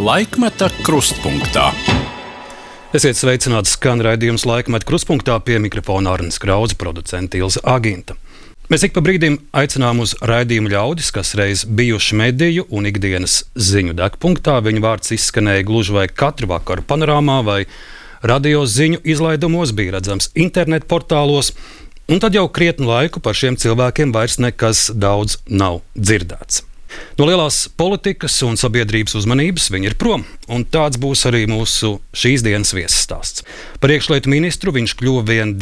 Laikmeta krustpunktā. Esiet sveicināti, skan raidījums Laikmeta krustpunktā, pie mikrofona Arnis Krauze, producente Ilze Aginta. Mēs ik pa brīdim aicinām uz raidījumu ļaudis, kas reiz bijuši mediju un ikdienas ziņu degpunktā. Viņu vārds izskanēja gluži vai katru vakaru panorāmā vai radio ziņu izlaidumos, bija redzams internetu portālos, un tad jau krietnu laiku par šiem cilvēkiem vairs nekas daudz nav dzirdēts. No lielās politikas un sabiedrības uzmanības viņi ir prom, un tāds būs arī mūsu šīs dienas viesstāsts. Par iekšlietu ministru viņš kļuva vien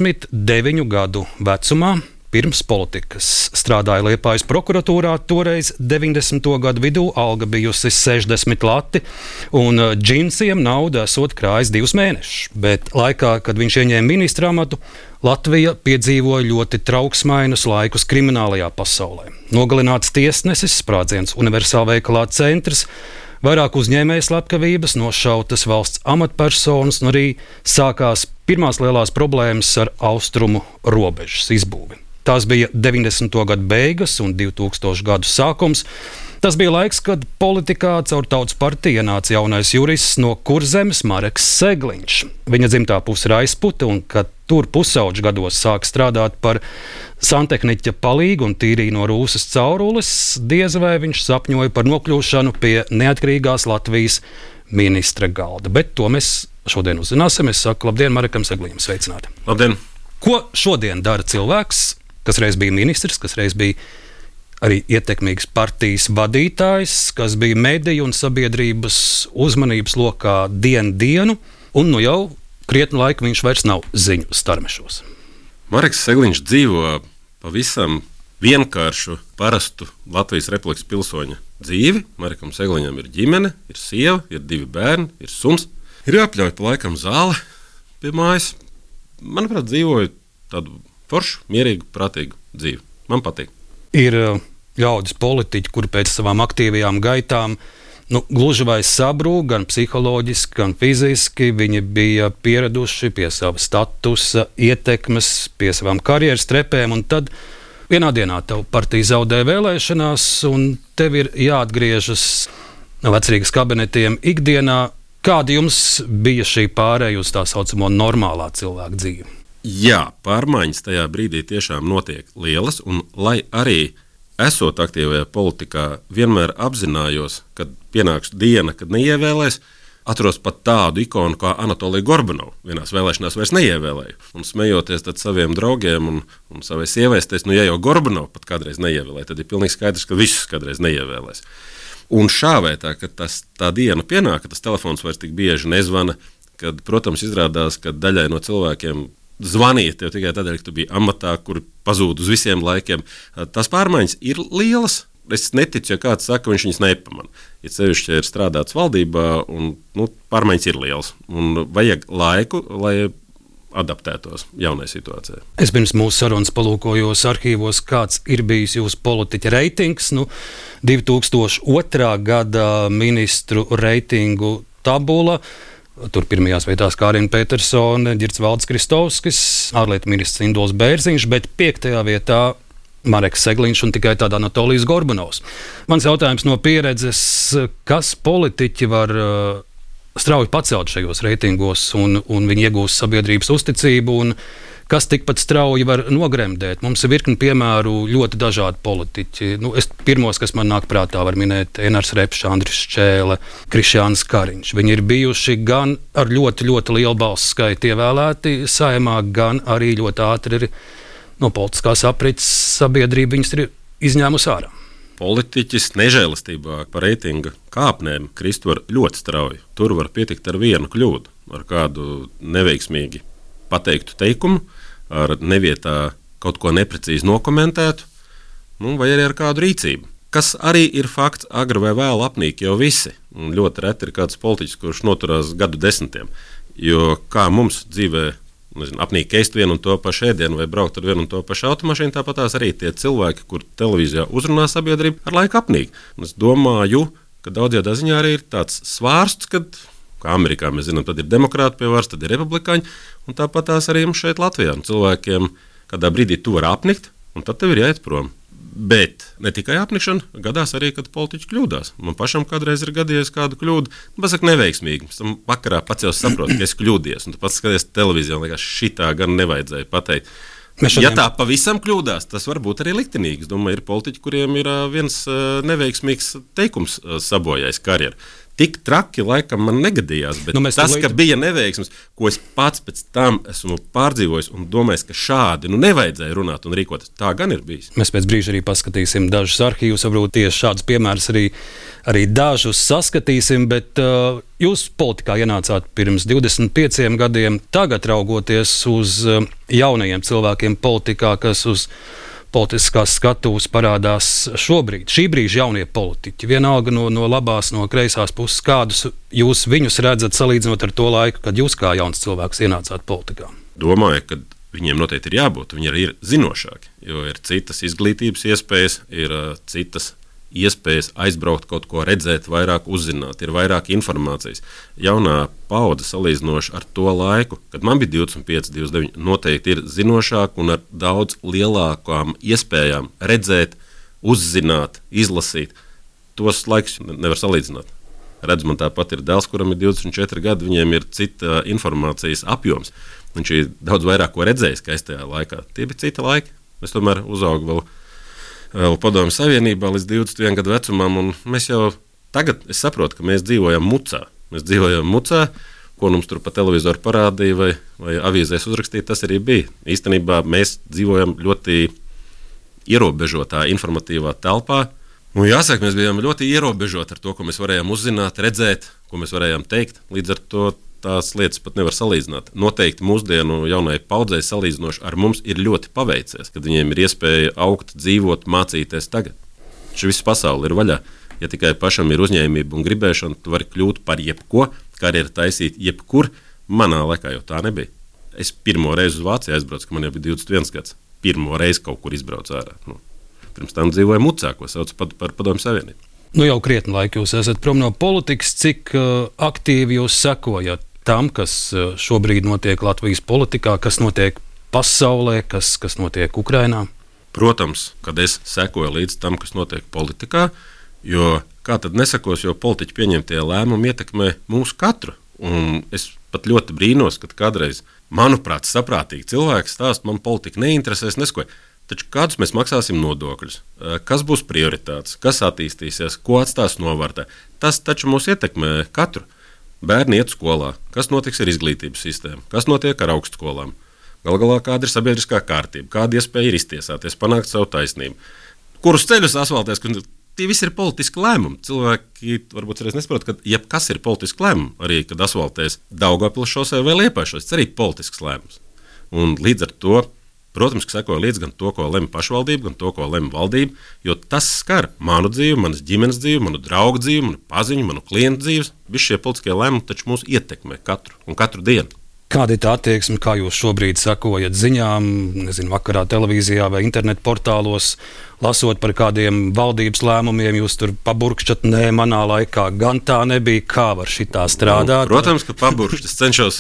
29 gadu vecumā. Pirms politikas strādāja Liepājas prokuratūrā, toreiz 90. gadu vidū alga bijusi 60 lati, un džinsiem naudu esot krājis 2 mēnešus. Bet laikā, kad viņš ieņēma ministra amatu, Latvija piedzīvoja ļoti trauksmainus laikus kriminālajā pasaulē. Nogalināts tiesnesis, sprādziens universālveikalā Centrs, vairāk uzņēmēju slepkavības, nošautas valsts amatpersonas, un arī sākās pirmās lielās problēmas ar austrumu robežas izbūvi. Tās bija 90. gadu beigas un 2000. gadu sākums. Tas bija laiks, kad politikā caur Tautas partiju ienāca jaunais jurists no Kurzemes Mareks Segliņš. Viņa dzimtā puse ir aizputa, un kad tur pusauģu gados sāk strādāt par santehniķa palīgu un tīrīja no rūsas caurules, diez vai viņš sapņoja par nokļūšanu pie neatkarīgās Latvijas ministra galda. Bet to mēs šodien uzzināsim. Es saku labdien Marekam Segliņam, sveicināti. Labdien! Ko šodien dara cilvēks, kas reiz bija ministrs, kas reiz bija arī ietekmīgs partijas vadītājs, kas bija mediju un sabiedrības uzmanības lokā dienu, un nu jau krietnu laiku viņš vairs nav ziņu starmešos. Mareks Segliņš dzīvo pavisam vienkāršu, parastu Latvijas Republikas pilsoņa dzīvi. Marekam Segliņam ir ģimene, ir sieva, ir 2 bērni, ir suns. Ir jāpļauj pa laikam zāle pie mājas. Manuprāt, dzīvoju tādu foršu, mierīgu, prātīgu dzīvi. Man patīk. Ir ļaudis politiķi, kuri pēc savām aktīvajām gaitām gluži vai sabrūk, gan psiholoģiski, gan fiziski. Viņi bija pieraduši pie sava statusa, ietekmes, pie savām karjeras trepēm, un tad vienā dienā tev partija zaudē vēlēšanās, un tev ir jāatgriežas no vecrīgas kabinetiem ikdienā. Kāda jums bija šī pārēja uz tā saucamo normālā cilvēka dzīvi? Jā, pārmaiņas tajā brīdī tiešām notiek lielas, un lai arī esot aktīvajā politikā, vienmēr apzinājos, kad pienāks diena, kad neievēlēs, atros pat tādu ikonu kā Anatoliju Gorbanovu. Vienās vēlēšanās vairs neievēlēju. Un smejoties tad saviem draugiem un savai sievai, es teicu, ja jau Gorbanovu pat kādreiz neievēlēja, tad ir pilnīgi skaidrs, ka visus kādreiz neievēlēs. Un šā vai tā, kad tā diena pienāk, ka tas telefons vairs tik bieži nezvana, kad, protams, izrādās, ka daļai no cilvēkiem zvanīt tev tikai tādēļ, ka tu biji amatā, kur pazūd uz visiem laikiem. Tās pārmaiņas ir lielas. Es neticu, ja kāds saka, ka viņš viņas nepamana. Ja sevišķi ir strādāts valdībā, un pārmaiņas ir lielas. Un vajag laiku, lai adaptētos jaunai situācijai. Es pirms mūsu sarunas palūkojos arhīvos, kāds ir bijis jūsu politiķa reitings. 2002. gada ministru reitingu tabula. Tur pirmajās vietās Kārina Petersone, Ģirds Valdis Kristovskis, ārlietu ministrs Induls Bērziņš, bet 5. vietā Mareks Segliņš un tikai tāda Anatolijs Gorbanovs. Mans jautājums no pieredzes, kas politiķi var strauji pacelt šajos reitingos un viņi iegūst sabiedrības uzticību, un kas tikpat strauji var nogremdēt? Mums ir virkni piemēru, ļoti dažādi politiķi. Pirmos, kas man nāk prātā, var minēt Enārs Repšs, Andris Šķēle, Krišjāns Kariņš. Viņi ir bijuši gan ar ļoti, ļoti lielu balsu skaitu ievēlēti Saeimā, gan arī ļoti ātri ir no politiskās aprits sabiedrība viņus ir izņēmusi ārā. Politiķis nežēlastībā par reitinga kāpnēm krist var ļoti strauji. Tur var pietikt ar vienu kļūdu, ar kādu neveiksmīgi pateiktu teikumu, ar nevietā kaut ko neprecīzi nokomentētu, vai arī ar kādu rīcību. Kas arī ir fakts, agri vai vēlu apnīk jau visi. Un ļoti reti ir kāds politiķis, kurš noturās gadu desmitiem. Jo kā mums dzīvē apnīk ēst vienu un to pašu ēdienu vai braukt ar vienu un to pašu automašīnu, tāpatās arī tie cilvēki, kur televīzijā uzrunā sabiedrību, ar laiku apnīk. Un es domāju, ka daudzajā ziņā arī ir tāds svārsts, kad kā Amerikā mēs zinām, tad ir demokrāti pie varas, tad ir republikāņi, un tāpat tās arī mums šeit Latvijā. Un cilvēkiem kādā brīdī tu vari apnikt, un tad tev ir jāiet prom. Bet ne tikai apnikšana, gadās arī, kad politiķi kļūdās. Man pašam kādreiz ir gadījies kādu kļūdu, pasaka neveiksmīgi. Pēc tam vakarā pats jau saprot, ka es kļūdies. Un tu pats skaties televīzijā un liekas, šitā gan nevajadzēja pateikt. Ja tā pavisam kļūdās, tas var būt arī liktenīgi. Es domāju, ir politiķi, kuriem ir viens neveiksmīgs teikums sabojājis karjeru. Tik traki laikam man negadījās, bet tas, ka bija neveiksmes, ko es pats pēc tam esmu pārdzīvojis un domājis, ka šādi nevajadzēja runāt un rīkoties, tā gan ir bijis. Mēs pēc brīža arī paskatīsim dažus arhīvus, varbūt tieši šādus piemērus arī dažus saskatīsim, bet jūs politikā ienācāt pirms 25 gadiem, tagad raugoties uz jaunajiem cilvēkiem politikā, kas uz politiskās skatuves parādās šobrīd, šī brīža jaunie politiķi, vienalga no labās, no kreisās puses, kādus jūs viņus redzat salīdzinot ar to laiku, kad jūs kā jauns cilvēks ienācāt politikā? Domāju, ka viņiem noteikti ir jābūt, viņi arī ir zinošāki, jo ir citas izglītības iespējas, ir citas iespējas aizbraukt, kaut ko redzēt, vairāk uzzināt, ir vairāk informācijas. Jaunā paudze salīdzinoši ar to laiku, kad man bija 25, 29, noteikti ir zinošāk un ar daudz lielākām iespējām redzēt, uzzināt, izlasīt. Tos laikus nevar salīdzināt. Redz, man tāpat ir dēls, kuram ir 24 gadi, viņiem ir cita informācijas apjoms. Viņš ir daudz vairāk ko redzējis, kā es tajā laikā. Tie bija cita laiki. Es tomēr uzaugu vēl Padomju Savienībā līdz 21 gadu vecumam, un mēs jau tagad, es saprotu, ka mēs dzīvojam mucā. Mēs dzīvojam mucā, ko mums tur pa televizoru parādīja vai avīzēs uzrakstīja, tas arī bija. Īstenībā mēs dzīvojam ļoti ierobežotā informatīvā telpā. Un jāsaka, mēs bijām ļoti ierobežoti ar to, ko mēs varējām uzzināt, redzēt, ko mēs varējām teikt. Līdz ar to tās lietas pat nevar salīdzināt. Noteikti mūsdienu jaunai paudzei salīdzinoši ar mums ir ļoti paveicies, kad viņiem ir iespēja augt, dzīvot, mācīties tagad. Šī visa pasaule ir vaļā. Ja tikai pašam ir uzņēmība un gribēšana, tu vari kļūt par jebko, karjeru taisīt jebkur. Manā laikā jau tā nebija. Es pirmo reizi uz Vāciju aizbraucu, kad man jau bija 21 gads. Pirmo reizi kaut kur izbraucu ārā. Pirms tam dzīvoju mucā, ko sauc par Padomju Savienību. Jau krietni laika jūs esat prom no politikas, cik aktīvi jūs sekojat tam, kas šobrīd notiek Latvijas politikā, kas notiek pasaulē, kas notiek Ukrainā? Protams, kad es sekoju līdz tam, kas notiek politikā, jo kā tad nesakos, jo politiķi pieņemtie lēmumi ietekmē mūsu katru. Un es pat ļoti brīnos, kad kādreiz, manuprāt, saprātīgi cilvēki stāst, man politika neinteresēs, neskoja. Taču kādus mēs maksāsim nodokļus, kas būs prioritātes, kas attīstīsies, ko atstās novārtē, tas taču mūs ietekmē katru. Bērni iet skolā, kas notiks ar izglītības sistēmu, kas notiek ar augstskolām. Galu galā, kāda ir sabiedriskā kārtība, kāda iespēja ir iztiesāties, panākt savu taisnību. Kurus ceļus asfaltēs, tie visi ir politiski lēmumi. Cilvēki varbūt reiz nesaprot, ka jebkas ir politiski lēmumi. Arī, kad asfaltēs Daugavpils šosei vai Liepājas šosei, tas arī politisks lēmums. Un līdz ar to, protams, ka sekoju līdz gan to, ko lemj pašvaldība, gan to, ko lemj valdība, jo tas skar manu dzīvi, manas ģimenes dzīvi, manu draugu dzīvi, manu paziņu, manu klientu dzīves. Visi šie politiskie lēmumi taču mūs ietekmē katru dienu. Kāda ir tā attieksme, kā jūs šobrīd sekojat ziņām, vakarā televīzijā vai internetu portālos, lasot par kādiem valdības lēmumiem, jūs tur paburkšķat, nē, manā laikā gan tā nebija, kā var šitā strādāt? Protams, ka paburkšķat, es cenšos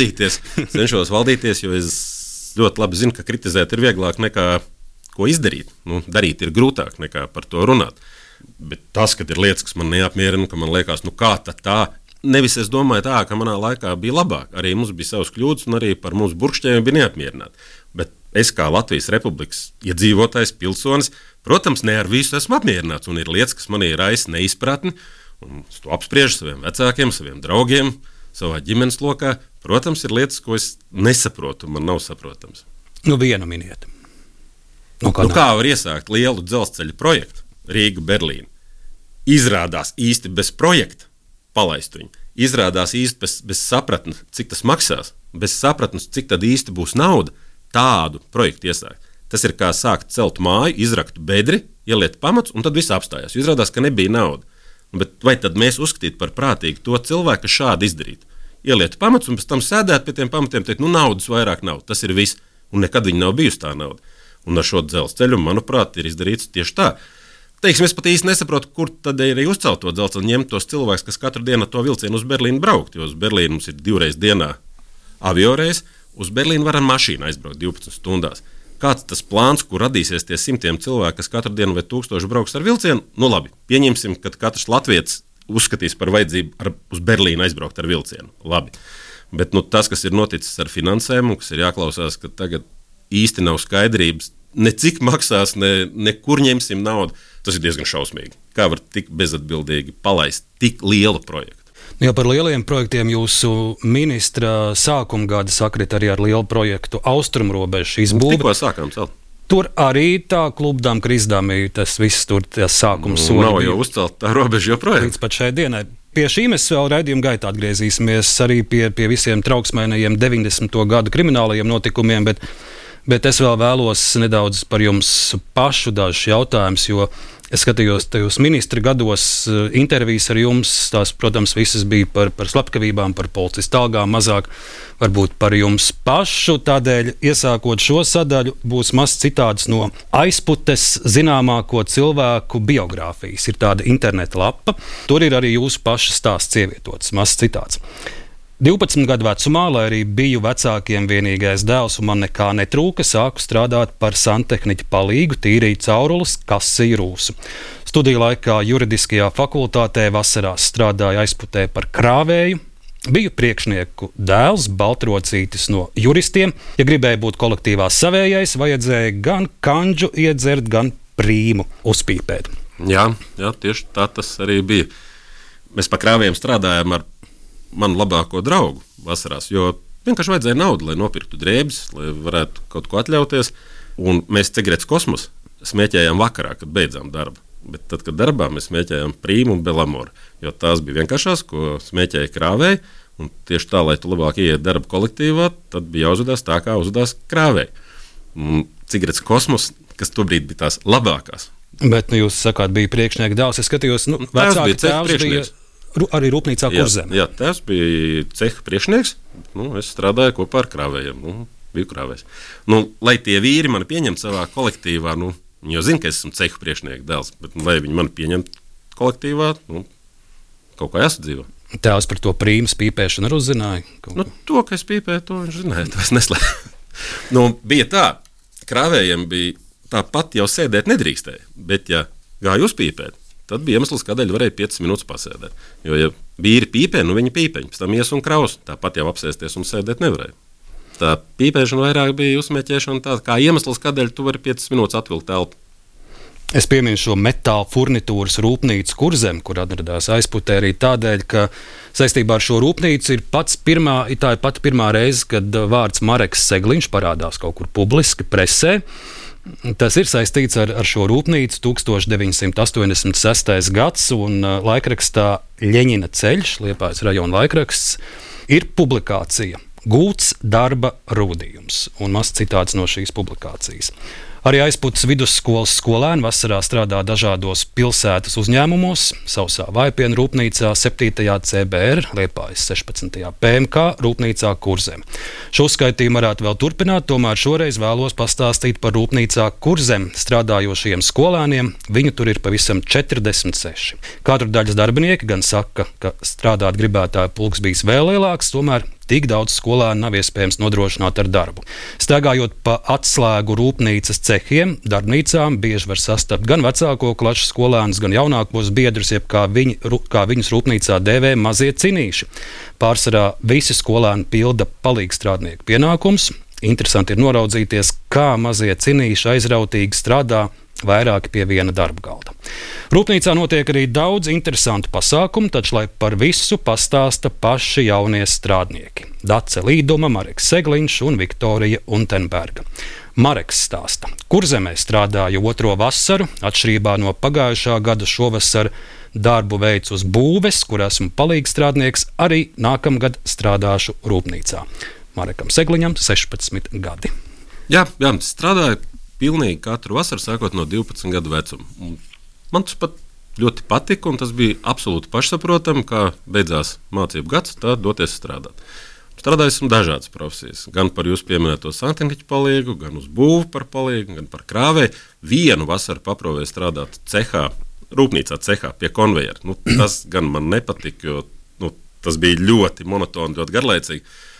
valdīties, jo es ļoti labi zinu, ka kritizēt ir vieglāk nekā ko izdarīt. Darīt ir grūtāk nekā par to runāt. Bet tas, kad ir lietas, kas man neapmierina, ka man liekas, kā tad tā, nevis es domāju tā, ka manā laikā bija labāk. Arī mums bija savas kļūdas un arī par mūsu burkšķiem bija neapmierināti. Bet es kā Latvijas Republikas iedzīvotājs, pilsonis, protams, ne ar visu esmu apmierināts. Un ir lietas, kas manī raisa neizpratni, un es to apspriežu saviem vecākiem, saviem draugiem, savā ģimenes lokā. Protams, ir lietas, ko es nesaprotu, man nav saprotams. Vienu miniet. Kā var iesākt lielu dzelzceļa projektu Rīga-Berlīna? Izrādās īsti bez projekta palaist viņu. Izrādās īsti bez sapratnes, cik tas maksās, bez sapratnes, cik tad īsti būs nauda tādu projektu iesākt. Tas ir kā sākt celt māju, izrakt bedri, ieliet pamats un tad viss apstājās. Izrādās, ka nebija nauda. Bet vai tad mēs uzskatītu par prātīgu to cilvēku, kas šādi izdarītu? Ieliet pamats un pēc tam sēdēt pie tiem pamatiem, teikt, naudas vairāk nav, tas ir viss. Un nekad viņa nav bijusi tā nauda. Un ar šo dzelzceļu, manuprāt, ir izdarīts tieši tā. Teiksim, es pat īsti nesaprotu, kur tad ir arī uzcelt to dzelzceļu, ņemt tos cilvēkus, kas katru dienu to vilcienu uz Berlīnu braukt. Jo uz Berlīnu mums ir 2 reizes dienā avioreis, uz Berlīnu var ar mašīnu aizbraukt 12 stundās. kāds tas plāns, kur radīsies tie simtiem cilvēku, kas katru dienu vai 1000 brauks ar vilcienu. Nu, labi, pieņemsim, ka katrs latvietis uzskatīs par vajadzību uz Berlīnu aizbraukt ar vilcienu. Labi. Bet tas, kas ir noticis ar finansēm, un kas ir jāklausās, ka tagad īsti nav skaidrības, ne cik maksās, ne kur ņemsim naudu, tas ir diezgan šausmīgi. Kā var tik bezatbildīgi palaist tik lielu projektu? Ja par lieliem projektiem jūsu ministra sākuma gada sakrit arī ar lielu projektu Austrumrobežu izbūvi. Tikko sākām celt. Tur arī tā klubdām, krizdām tas viss tur tas sākums soļi. Nav jau uzcelt tā robeža joprojām. Līdz pat šai dienai. Pie šī mēs vēl raidījuma gaitā atgriezīsimies arī pie visiem trauksmēnajiem 90. gadu kriminālajiem notikumiem, bet es vēl vēlos nedaudz par jums pašu dažus jautājumus, jo es skatījos tajos ministra gados intervijas ar jums, tās, protams, visas bija par slepkavībām, par policistu algām, mazāk varbūt par jums pašu. Tādēļ, iesākot šo sadaļu, būs mazs citāts no aizputes zināmāko cilvēku biogrāfijas. Ir tāda interneta lapa, tur ir arī jūsu paša stāsts ievietots, mazs citāts. 12 gadu vecumā, lai arī biju vecākiem vienīgais dēls un man nekā netrūka, sāku strādāt par santehniķa palīgu, tīrīju caurules, kasīju rūsu. Studiju laikā juridiskajā fakultātē vasarās strādāju aizputē par krāvēju. Biju priekšnieku dēls, baltrocītis no juristiem. Ja gribēju būt kolektīvā savējais, vajadzēja gan kanģu iedzert, gan prīmu uzpīpēt. Jā, tieši tā tas arī bija. Mēs par krāvējiem strādājām ar manu labāko draugu vasarās, jo vienkārši vajadzēja naudu, lai nopirktu drēbes, lai varētu kaut ko atļauties. Un mēs cigaretes kosmos smēķējām vakarā, kad beidzām darbu. Bet tad, kad darbā mēs smēķējām prīmu un belamoru, jo tās bija vienkāršās, ko smēķēja krāvēji. Un tieši tā, lai tu labāk ieiet darba kolektīvā, tad bija jāuzvedās tā, kā uzvedās krāvēji. Cigaretes kosmos, kas tobrīd bija tās labākās. Bet jūs sakāt, bija priekšnieka dēls. Es skatījos, vecāki tēvs bija arī rūpnīcā Kurzemē. Jā, tēvs bija ceha priekšnieks. Es strādāju kopā ar krāvējiem. Biju krāvējs. Lai tie vīri mani pieņemtu savā kolektīvā, viņi jau zina, ka es esmu ceha priekšnieka dēls, bet lai viņi mani pieņemtu kolektīvā, kaut kā jāsadzīvo. Tēvs par to prīmas pīpēšanu arī uzzināja? To, ka es pīpēju, to viņš zināja, to es neslēpu. Bija tā, krāvējiem bija tāpat jau sēdēt nedrīkstēja, bet ja gāja uzpīpēt, tad bija iemesls, kādēļ varēja 5 minūtes pasēdēt. Jo, ja vīri pīpē, viņi pīpeņi, pēc tam ies un kraus, tāpat jau apsēsties un sēdēt nevarēja. Tā pīpēšana vairāk bija uzsmēķēšana tāda, kā iemesls, kādēļ tu vari 5 minūtes atvilkt telpu. Es pieminu šo metāla furnitūras rūpnīcu Kurzem, kur atradās aizputē arī tādēļ, ka saistībā ar šo rūpnīcu ir pati pirmā reize, kad vārds Mareks Segliņš parādās kaut kur publiski presē. Tas ir saistīts ar šo rūpnīcu 1986. gads, un laikrakstā Ļeņina ceļš, Liepājas rajona laikraksts, ir publikācija Gūts darba rūdījums, un mazs citāts no šīs publikācijas. Arī aizputes vidusskolas skolēni vasarā strādā dažādos pilsētas uzņēmumos, Sausā Vaipiena rūpnīcā, 7. CBR, Liepājas 16. PMK rūpnīcā Kurzem. Šo uzskaitījumu varētu vēl turpināt, tomēr šoreiz vēlos pastāstīt par rūpnīcā Kurzem strādājošiem skolēniem. Viņu tur ir pavisam 46. Katru daļas darbinieki gan saka, ka strādāt gribētāju pulks bijis vēl lielāks, tomēr tik daudz skolēnu nav iespējams nodrošināt ar darbu. Staigājot pa atslēgu rūpnīcas cehiem, darbnīcām bieži var sastapt gan vecāko klašu skolēnus, gan jaunākos biedrus, jeb kā viņus rūpnīcā dēvē mazie cinīši. Pārsvarā visi skolēni pilda palīgstrādnieku pienākums. Interesanti ir noraudzīties, kā mazie cinīši aizrautīgi strādā vairāki pie viena darba galda. Rūpnīcā notiek arī daudz interesantu pasākumu, taču lai par visu pastāsta paši jaunie strādnieki. Dace Līduma, Mareks Segliņš un Viktorija Unterberga. Mareks stāsta, Kurzemē strādāju 2. vasaru, atšķirībā no pagājušā gada šovasar darbu veicu uz būves, kur esmu palīgstrādnieks, arī nākamgad strādāšu rūpnīcā. Marekam Segliņam 16 gadi. Jā, strādāju pilnīgi katru vasaru, sākot no 12 gadu vecuma. Man tas pat ļoti patika, un tas bija absolūti pašsaprotami, kā beidzās mācību gads, tā doties strādāt. Strādājis esmu dažādas profesijas, gan par jūsu pieminēto santehniķu palīgu, gan uz būvu par palīgu, gan par krāvēju. Vienu vasaru paprovēju strādāt rūpnīcā cehā pie konvejera. Tas gan man nepatika, jo tas bija ļoti monotoni, ļoti garlaicīgi.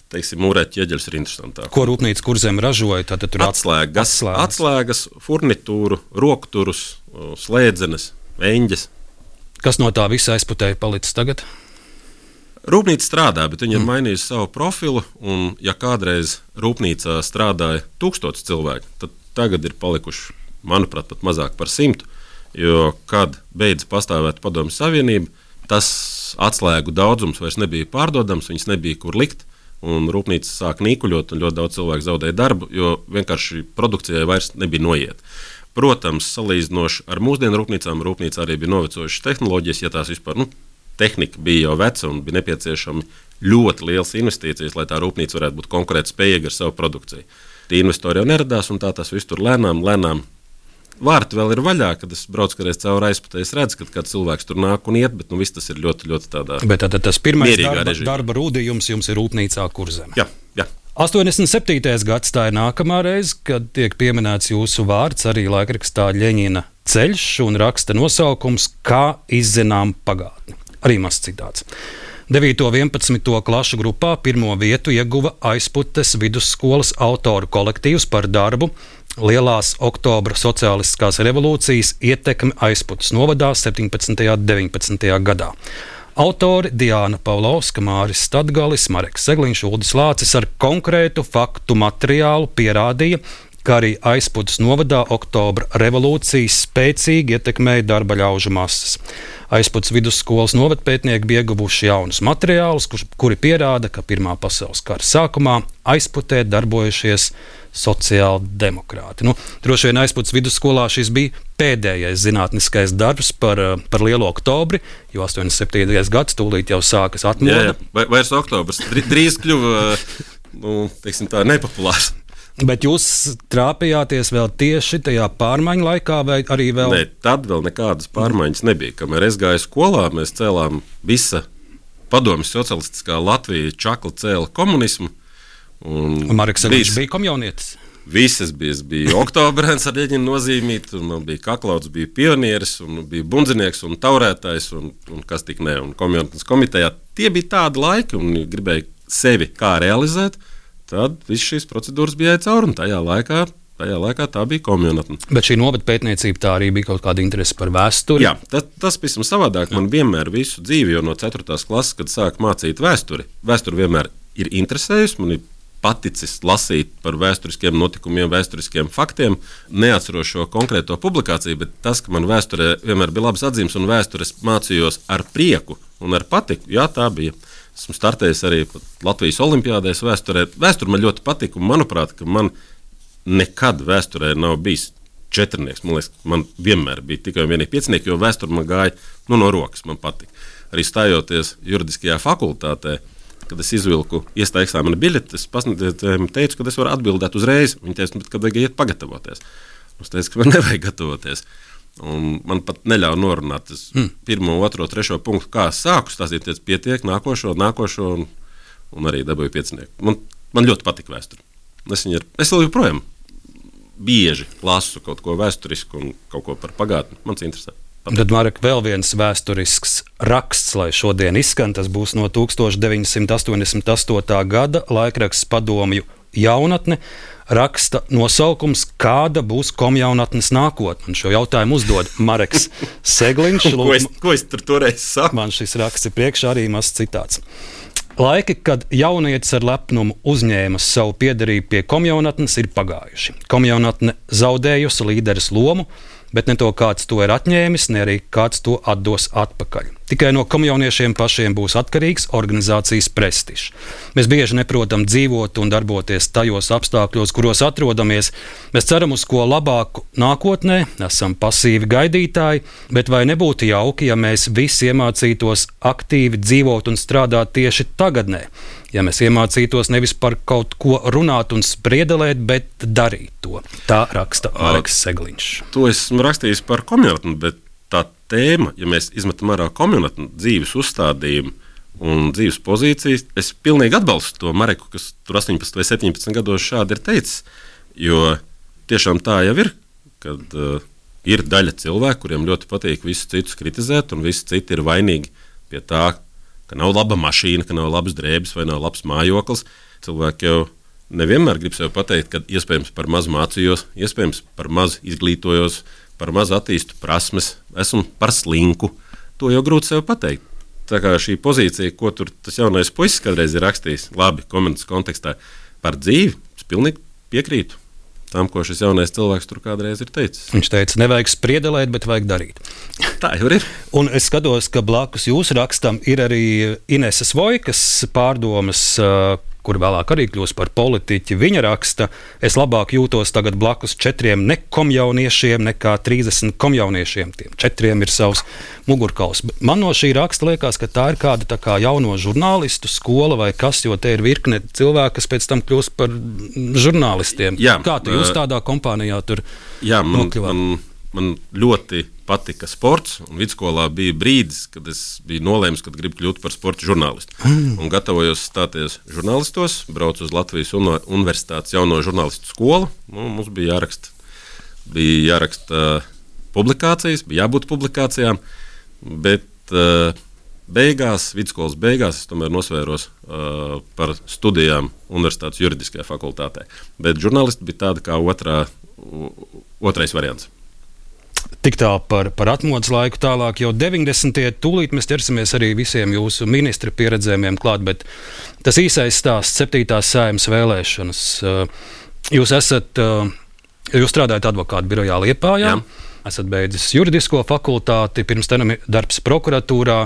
teiksim, mūrēt ķieģeļus ir interesantāk. Ko rūpnīca Kurzeme ražoja? Tad tur atslēgas, furnitūru, rokturus, slēdzenes, eņģes. Kas no tā visa aizputē ir palicis tagad? Rūpnīca strādā, bet viņa ir mainījusi savu profilu, un ja kādreiz rūpnīcā strādāja 1000 cilvēku, tad tagad ir palikuši, manuprāt, pat mazāk par 100, jo, kad beidz pastāvēt Padomju Savienība, tas atslēgu daudzums vairs nebija pārdodams, viņas nebija kur likt, un rūpnīca sāk nīkuļot, un ļoti daudz cilvēku zaudēja darbu, jo vienkārši produkcijai vairs nebija noiet. Protams, salīdzinoši ar mūsdienu rūpnīcām, rūpnīca arī bija novecojušas tehnoloģijas, ja tās vispār, tehnika bija jau veca un bija nepieciešami ļoti liels investīcijas, lai tā rūpnīca varētu būt konkurētspējīga ar savu produkciju. Tie investori jau neradās, un tā tas viss tur lēnām. Vārti vēl ir vaļā, kad es braucu kādreiz cauri aizputē, es redzu, ka kāds cilvēks tur nāk un iet, bet viss tas ir ļoti, ļoti tādā bet tad tas pirmais mierīgā režīmā. Darba rūdījums jums ir rūpnīcā Kurzeme. Jā. 87. gads tā ir nākamā reize, kad tiek pieminēts jūsu vārds arī laikrakstā Ļeņina ceļš un raksta nosaukums Kā izzinām pagātni. Arī mazs citāts. 9. un 11. klašu grupā pirmo vietu ieguva Aizputes vidusskolas autoru kolektīvs par darbu Lielās oktobra sociālistiskās revolūcijas ietekme Aizputes novadā 17. un 19. gadā. Autori Diāna Pavlovska, Māris Stadgalis, Mareks Segliņš, Uldis Lācis ar konkrētu faktu materiālu pierādīja, ka arī Aizputes novadā oktobra revolūcijas spēcīgi ietekmēja darba ļaužu masas. Aizputes vidusskolas novadpētnieki bija ieguvuši jaunus materiālus, kuri pierāda, ka Pirmā pasaules kara sākumā Aizputē darbojušies sociāldemokrāti. Droši vien Aizputes vidusskolā šis bija pēdējais zinātniskais darbs par Lielo oktobri, jo 87. gads tūlīt jau sākas atmoda. Vairs oktobrs drīz kļuva nepopulārs. Bet jūs trāpījāties vēl tieši tajā pārmaiņu laikā, vai arī vēl? Nē, tad vēl nekādas pārmaiņas nebija. Kamēr es gāju skolā, mēs cēlām visa padomju socialistiskā Latvija čakli cēla komunismu. Un Mareks Segliņš bija komjaunietis? Visas bija oktobrēns ar Ļeņina nozīmīti, un man bija kaklauts, bija pionieris, un bija bundzinieks un taurētājs, un kas tik ne, un komjaunatnes komitejā. Tie bija tādi laiki, un gribēja sevi kā realizēt. Tad viss šīs procedūras bija jāicaur, un tajā laikā tā bija komjaunatne. Bet šī novadpētniecība tā arī bija kaut kāda interese par vēsturi? Jā, tas pavisam savādāk. Man vienmēr visu dzīvi, jo no 4. klases, kad sāku mācīt vēsturi vienmēr ir interesējusi. Man ir paticis lasīt par vēsturiskiem notikumiem, vēsturiskiem faktiem. Neatceros šo konkrēto publikāciju, bet tas, ka man vēsturē vienmēr bija labas atzīmes un vēstures mācījos ar prieku un ar patiku, jā, tā bija. Esmu startējis arī Latvijas olimpiādēs vēsturē. Vēsture man ļoti patika, un manuprāt, ka man nekad vēsturē nav bijis četrnieks. Man liekas, man vienmēr bija tikai un vienīgi piecinieki, jo vēsture man gāja no rokas, man patika. Arī stājoties juridiskajā fakultātē, kad es izvilku iestāju eksāmena biļeti, es pasniedzējiem teicu, ka es varu atbildēt uzreiz. Viņi teica, bet kad vajag iet pagatavoties. Es teicu, ka man nevajag gatavoties. Un man pat neļauj norunāt 1., 2., 3. punktu, kā es sāku stāstīt, pietiek, nākošo, un arī dabūju piecinieku. Man ļoti patika vēsture. Es vēl joprojām bieži lasu kaut ko vēsturisku un kaut ko par pagātni. Mans interesē. Tad, Marek, vēl viens vēsturisks raksts, lai šodien izskan, tas būs no 1988. gada laikraksts Padomju jaunatne. Raksta nosaukums Kāda būs komjaunatnes nākotne? Un šo jautājumu uzdod Mareks Segliņš. Ko es tur toreiz saku? Man šis raksts ir priekšā arī mazs citāts. Laiki, kad jaunietis ar lepnumu uzņēma savu piederību pie komjaunatnes, ir pagājuši. Komjaunatne zaudējusi līderes lomu, bet ne to, kāds to ir atņēmis, ne arī kāds to atdos atpakaļ. Tikai no komjauniešiem pašiem būs atkarīgs organizācijas prestižs. Mēs bieži neprotam dzīvot un darboties tajos apstākļos, kuros atrodamies. Mēs ceram uz ko labāku nākotnē, esam pasīvi gaidītāji, bet vai nebūtu jauki, ja mēs visi iemācītos aktīvi dzīvot un strādāt tieši tagadnē? Ja mēs iemācītos nevis par kaut ko runāt un spriedelēt, bet darīt to. Tā raksta Mareks Segliņš. To esmu rakstījis par komjaunatni, bet tā tēma, ja mēs izmetam ārā komjaunatni, dzīves uzstādījumu un dzīves pozīcijas, es pilnīgi atbalstu to Mareku, kas tur 18 vai 17 gados šādi ir teicis, jo tiešām tā jau ir, kad ir daļa cilvēku, kuriem ļoti patīk visus citus kritizēt, un visi citi ir vainīgi pie tā, ka nav laba mašīna, ka nav labas drēbes vai nav labs mājoklis, Cilvēki jau nevienmēr grib sev pateikt, ka iespējams par maz mācījos, iespējams par maz izglītojos, par maz attīstu prasmes, esmu par slinku. To jau grūti sev pateikt. Tā kā šī pozīcija, ko tur tas jaunais puisis kādreiz ir rakstījis, labi, komentārs kontekstā par dzīvi, es pilnīgi piekrītu tam, ko šis jaunais cilvēks tur kādreiz ir teicis. Viņš teica, nevajag spriedelēt, bet vajag darīt. Tā jau ir. Un es skatos, ka blakus jūsu rakstam ir arī Ineses Vojkas pārdomas, kur vēlāk arī kļūs par politiķi. Viņa raksta, es labāk jūtos tagad blakus 4 nekomjauniešiem nekā 30 komjauniešiem. Tiem 4 ir savs mugurkauls. Man no šī raksta liekas, ka tā ir kāda tā kā jauno žurnālistu skola vai kas, jo te ir virkne cilvēki, kas pēc tam kļūst par žurnālistiem. Jā, kā tu jūs tādā kompānijā tur nokļuvāt? Man ļoti patika sports, un vidusskolā bija brīdis, kad es biju nolēmis, ka gribu kļūt par sporta žurnālistu. Un gatavojos stāties žurnālistos, braucu uz Latvijas Universitātes jauno žurnālistu skolu. Mums bija jāraksta publikācijas, bija jābūt publikācijām, bet vidusskolas beigās es tomēr nosvēros par studijām Universitātes juridiskajā fakultātē. Bet žurnālisti bija tāda kā otrais variants. Tik tālu par atmodas laiku, tālāk jau 90. Tūlīt mēs ķersimies arī visiem jūsu ministra pieredzējumiem klāt, bet tas īsais stāsts 7. Saeimas vēlēšanas. Jūs strādājat advokātu birojā Liepājā, esat beidzis juridisko fakultāti, pirms tam darbs prokuratūrā.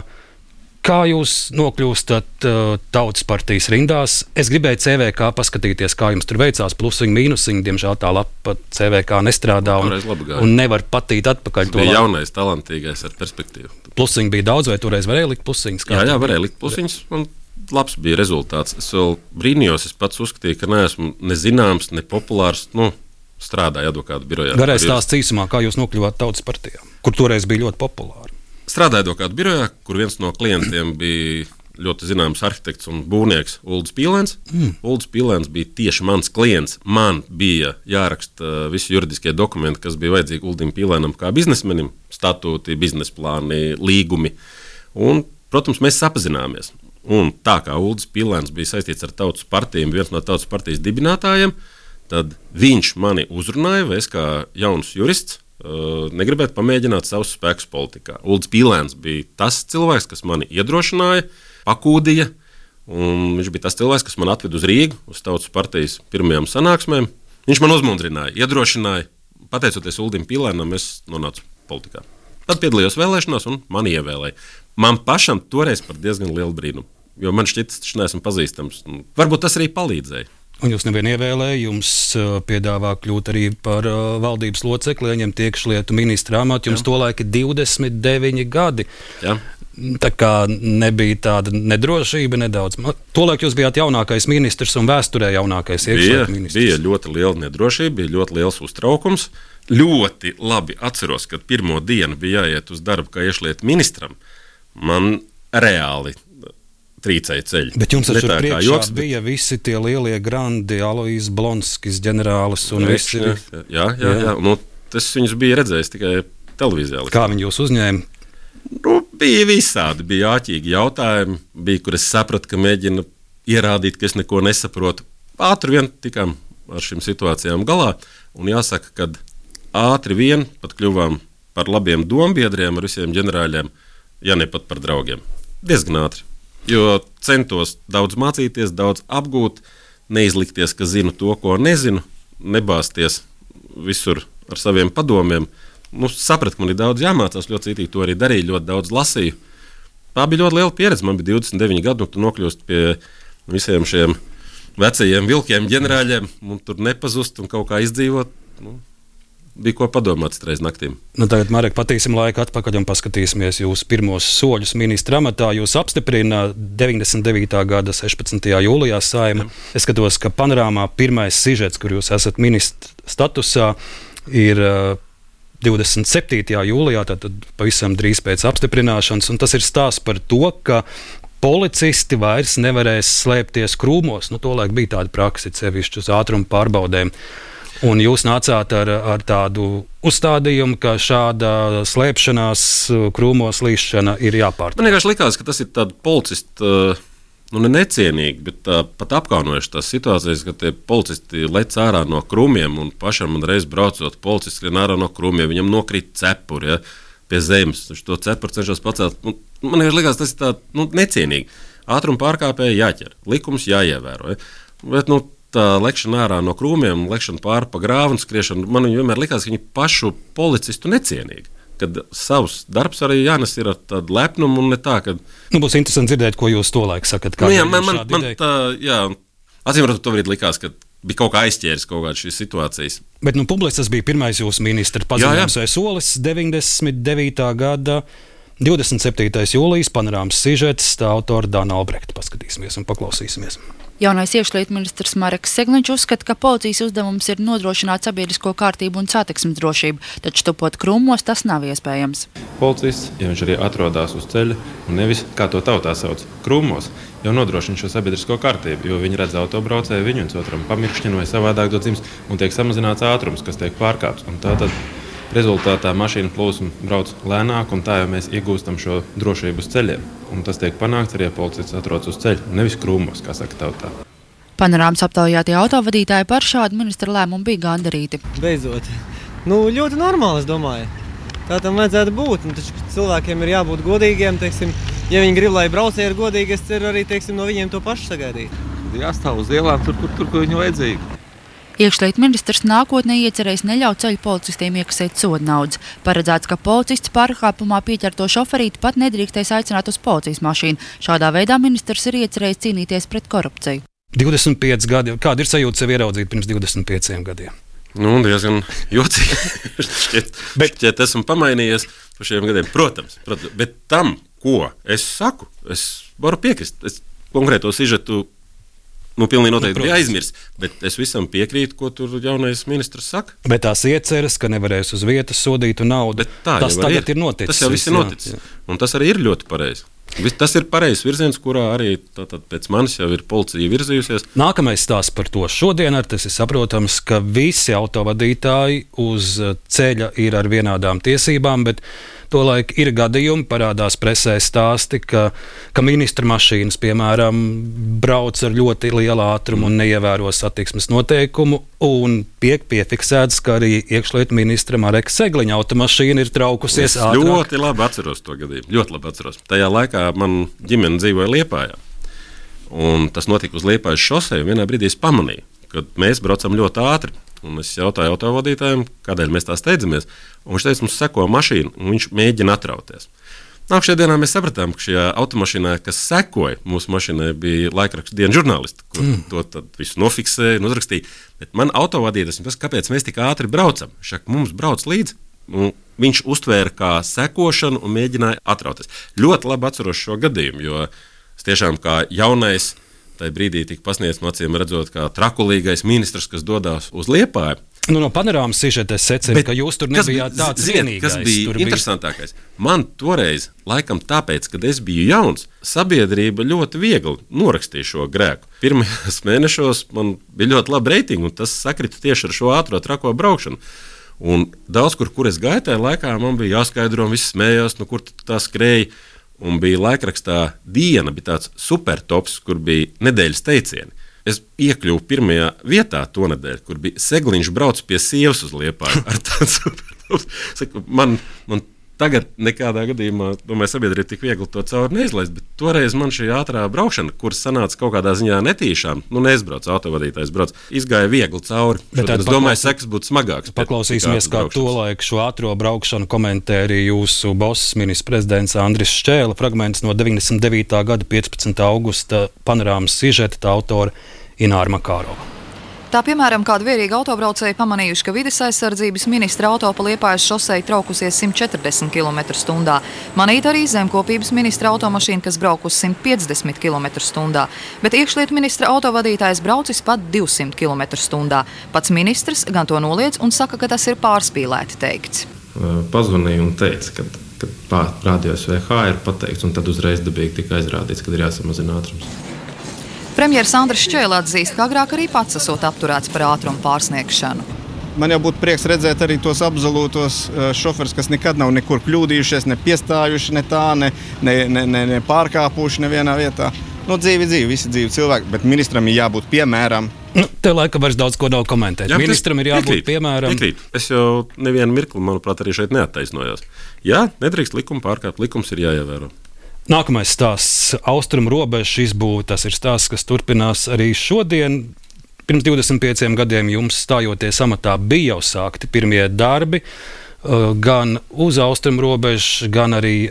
Kā jūs nokļūstat Tautas partijas rindās? Es gribēju CVK paskatīties, kā jums tur veicās, plusiņi, mīnusiņi. Diemžēl tā lapa CVK nestrādā un nevar patīt atpakaļ. Tas bija jaunais, talantīgais ar perspektīvu. Plusiņi bija daudz, vai toreiz varēja likt plusiņus? Jā, varēja likt plusiņus, un labs bija rezultāts. Es vēl brīnījos, es pats uzskatīju, ka neesmu ne zināms, ne populārs, strādāju advokātu birojā. Garais stāsts īsumā, kā jūs nokļuvāt Tautas partijā, kur toreiz bija ļoti populāri. Strādāju advokātu birojā, kur viens no klientiem bija ļoti zināms arhitekts un būvnieks Uldis Pīlēns. Uldis Pīlēns bija tieši mans klients. Man bija jāraksta visi juridiskie dokumenti, kas bija vajadzīgi Uldim Pīlēnam kā biznesmenim, statūti, biznesa plāni, līgumi. Un, protams, mēs sapazināmies. Un tā kā Uldis Pīlēns bija saistīts ar Tautas partiju, viens no Tautas partijas dibinātājiem, tad viņš mani uzrunāja, vai es kā jauns jurists negribētu pamēģināt savus spēkus politikā. Uldis Pīlēns bija tas cilvēks, kas mani iedrošināja, pakūdīja, un viņš bija tas cilvēks, kas man atveda uz Rīgu, uz Tautas partijas pirmajām sanāksmēm. Viņš man uzmundrināja, iedrošināja. Pateicoties Uldim Pīlēnam, es nonācu politikā. Tad piedalījos vēlēšanās un mani ievēlēja. Man pašam toreiz par diezgan lielu brīnumu, jo man šķiet, ka neesmu pazīstams. Varbūt tas arī palīdzēja. Un jūs nevienu ievēlēja, jums piedāvā kļūt arī par valdības locekli, ieņemt iekšlietu ministra amatu. Jums tolaik ir 29 gadi. Jā. Tā kā nebija tāda nedrošība nedaudz. Tolaik jūs bijāt jaunākais ministrs un vēsturē jaunākais iekšlietu ministrs. Bija ļoti liela nedrošība, bija ļoti liels uztraukums. Ļoti labi atceros, kad pirmo dienu bija jāiet uz darbu kā iekšlietu ministram. Man reāli trīcēja ceļi. Bet jums taču priekšā bija visi tie lielie grandi, Alois Blonskis, ģenerālis un visi. Jā. Tas viņus bija redzējis tikai televīzijā. Kā viņi jūs uzņēma? Bija visādi, bija āķīgi jautājumi, bija, kur es sapratu, ka mēģina ierādīt, ka es neko nesaprotu. Ātri vien tikām ar šīm situācijām galā, un jāsaka, ka ātri vien pat kļuvām par labiem dombiedriem ar visiem ģenerāļiem, ja ne pat par draugiem. Diezgan ātri. Jo centos daudz mācīties, daudz apgūt, neizlikties, ka zinu to, ko nezinu, nebāzties visur ar saviem padomiem. Sapratu, ka man ir daudz jāmācās, ļoti citīgi to arī darīju, ļoti daudz lasīju. Tā bija ļoti liela pieredze, man bija 29 gadi, un tu nokļūst pie visiem šiem vecajiem vilkiem ģenerāļiem, un tur nepazust un kaut kā izdzīvot. Bija ko padomāt reiz naktīm. Tagad, Marek, patīsim laiku atpakaļ un paskatīsimies jūsu pirmos soļus ministra amatā. Jūs apstiprina 99. gada 16. jūlijā Saeima. Es skatos, ka panorāmā pirmais sižets, kur jūs esat ministra statusā, ir 27. jūlijā, tātad pavisam drīz pēc apstiprināšanas. Un tas ir stāsts par to, ka policisti vairs nevarēs slēpties krūmos. Tolaik bija tāda praksa, sevišķi uz ātrumu pārbaudēm. Un jūs nācāt ar tādu uzstādījumu, ka šāda slēpšanās, krūmos līšana ir jāpārtrauc. Man vienkārši likās, ka tas ir tāds policists necienīgi, bet pat apkaunojuši tās situācijas, ka tie policisti lec ārā no krūmiem un pašam un reiz braucot, policisti lien ārā no krūmiem, viņam nokrīt cepuri, pie zemes, viņš to cepuri cenšas pacelt. Man liekas, tas ir tā, necienīgi. Ātruma pārkāpēji jāķer, likums jāievēro, bet, tā lekšana ārā no krūmiem, lekšana pāri pa grāvu un skriešana, man vienmēr likās, ka viņi pašu policistu necienīgi. Kad savs darbs arī jānes ir ar tādu lepnumu un ne tā, ka... Būs interesanti dzirdēt, ko jūs tolaik sakat. Acīm redzot, to brīdi likās, ka bija kaut kā aizķēris kaut kādas šīs situācijas. Bet publicis bija pirmais jūsu ministra paziņojums vai solis 99. gada 27. jūlijas panorāmas sižets, tā autora Dāna Albrehta. Paskatīsimies un paklausīsimies. Jaunais iekšlietu ministrs Mareks Segliņš uzskata, ka policijas uzdevums ir nodrošināt sabiedrisko kārtību un satiksmes drošību, taču tupot krūmos tas nav iespējams. Policists, ja viņš arī atrodas uz ceļa un nevis, kā to tautā sauc, krūmos, jau nodrošina šo sabiedrisko kārtību, jo viņi redz autobraucēju, viņu viens otram pamirkšķina vai savādāk dod dzims un tiek samazināts ātrums, kas tiek pārkāpts. Un tātad rezultātā mašīna plūsma brauc lēnāk, un tā jau mēs iegūstam šo drošību uz ceļiem. Un tas tiek panākts arī, ja policists atrodas uz ceļa, nevis krūmos, kā saka tautā. Panorāmas aptaujātie autovadītāji par šādu ministra lēmumu bija gandarīti. Beidzot. Ļoti normāli, es domāju. Tā tam vajadzētu būt. Taču cilvēkiem ir jābūt godīgiem. Teiksim, ja viņi grib, lai braucēji ir godīgi, es ceru arī no viņiem to pašu sagaidīt. Jāstāv uz ielām tur, kur viņi vajadzīgi. Iekšlietu ministrs nākotnē iecerējis neļaut ceļu policistiem iekasēt soda naudas. Paredzēts, ka policists pārkāpumā pieķerto šoferīti pat nedrīkstēs aicināt uz policijas mašīnu. Šādā veidā ministrs ir iecerējis cīnīties pret korupciju. 25 gadi. Kāda ir sajūta sev ieraudzīt pirms 25 gadiem? Diezgan jocīgi. Šķiet, esmu pamainījies par šiem gadiem. Protams, bet tam, ko es saku, es varu piekrist. Es konkrēto sižetu pilnīgi noteikti bija aizmirst, bet es visam piekrītu, ko tur jaunais ministrs saka. Bet tās ieceras, ka nevarēs uz vietas sodītu naudu, tas tagad ir noticis. Tas jau viss ir noticis, un tas arī ir ļoti pareizi. Tas ir pareizs virziens, kurā arī pēc manis jau ir policija virzījusies. Nākamais stāsts par to šodien, tas ir saprotams, ka visi autovadītāji uz ceļa ir ar vienādām tiesībām, bet tolaik ir gadījumi, parādās presē stāsti, ka ministra mašīnas, piemēram, brauc ar ļoti lielu ātrumu un neievēro satiksmes noteikumu, un piefiksēts, ka arī iekšlietu ministra Mareka Segliņa automašīna ir traukusies ātrāk. Es ļoti labi atceros to gadījumu, ļoti labi atceros. Tajā laikā man ģimene dzīvoja Liepājā, un tas notika uz Liepājas šoseju, un vienā brīdī es pamanīju, ka mēs braucam ļoti ātri. Un es jautāju autovadītājiem, kādēļ mēs tā steidzamies. Un viņš teica, mums seko mašīna, un viņš mēģina atrauties. Nākamajā dienā mēs sapratām, ka šajā automašīnā, kas sekoja mūsu mašīnai, bija laikraksta dienas žurnālisti, kur to visu nofiksēja un uzrakstīja. Bet man autovadītājs prasa, kāpēc mēs tik ātri braucam? Šak mums brauc līdzi. Un viņš uztvēra kā sekošanu un mēģināja atrauties. Ļoti labi atceros šo gadījumu, jo es tiešām kā jaunais tajā brīdī tika pasniegts, acīm redzot, kā trakulīgais ministrs, kas dodas uz Liepāju. No panorāmas sižeta es secinu, ka jūs tur nebijāt tāds vienīgais. Kas bija interesantākais? Man toreiz, laikam tāpēc, kad es biju jauns, sabiedrība ļoti viegli norakstīja šo grēku. Pirmajos mēnešos man bija ļoti laba reitinga, un tas sakrita tieši ar šo ātro trako braukšanu. Un daudz, kur es gāju tajā laikā, man bija jāskaidro, un viss smējās, kur tā skrēja. Un bija laikrakstā Diena, bija tāds supertops, kur bija nedēļas teicieni. Es iekļuvu pirmajā vietā to nedēļu, kur bija Segliņš brauc pie sievas uz Liepāju ar tādu supertops. Man tagad nekādā gadījumā, domāju, sabiedrība tik viegli to cauri neizlaist, bet toreiz man šī ātrā braukšana, kuras sanāca kaut kādā ziņā netīšām, neizbrauc, autovadītājs brauc, izgāja viegli cauri. Es domāju, sekas būtu smagāks. Paklausīsimies, kā tolaik šo ātro braukšanu komentē arī jūsu boss, ministrs prezidents Andris Šķēle, fragments no 99. gada 15. augusta panorāmas sižeta, tā autora Ināra Makārova. Tā, piemēram, kāda vierīga autobraucēja pamanījuši, ka vides aizsardzības ministra auto pa Liepājas šoseju traukusies 140 km/h. Manīt arī zemkopības ministra automašīna, kas braukus 150 km/h. Bet iekšlietu ministra autovadītājs braucis pat 200 km/h. Pats ministrs gan to noliedz un saka, ka tas ir pārspīlēti teikts. Pazvanīja un teica, ka Radio SVH ir pateikts, un tad uzreiz dabīgi tika aizrādīts, kad ir jāsamazina ātrums. Premjers Andris Šķēle atzīst, ka agrāk arī pats esot apturēts par ātrumu pārsniegšanu. Man jau būtu prieks redzēt arī tos absolūtos šoferus, kas nekad nav nekur kļūdījušies, ne piestājuši, ne pārkāpuši nevienā vietā. dzīvi, visi dzīvi cilvēki, bet ministram ir jābūt piemēram. Te laikam vairs daudz ko nav komentēt. Jā, ministram ir jābūt piemēram. Es jau nevienu mirkli, manuprāt, arī šeit neattaisnojos. Jā, nedrīkst likumu pārkāpt, likums ir jāievēro. Nākamais stāsts - austrumu robežu izbūve. Tas ir stāsts, kas turpinās arī šodien. Pirms 25 gadiem jums stājoties amatā bija jau sākti pirmie darbi, gan uz austrumu robežu, gan arī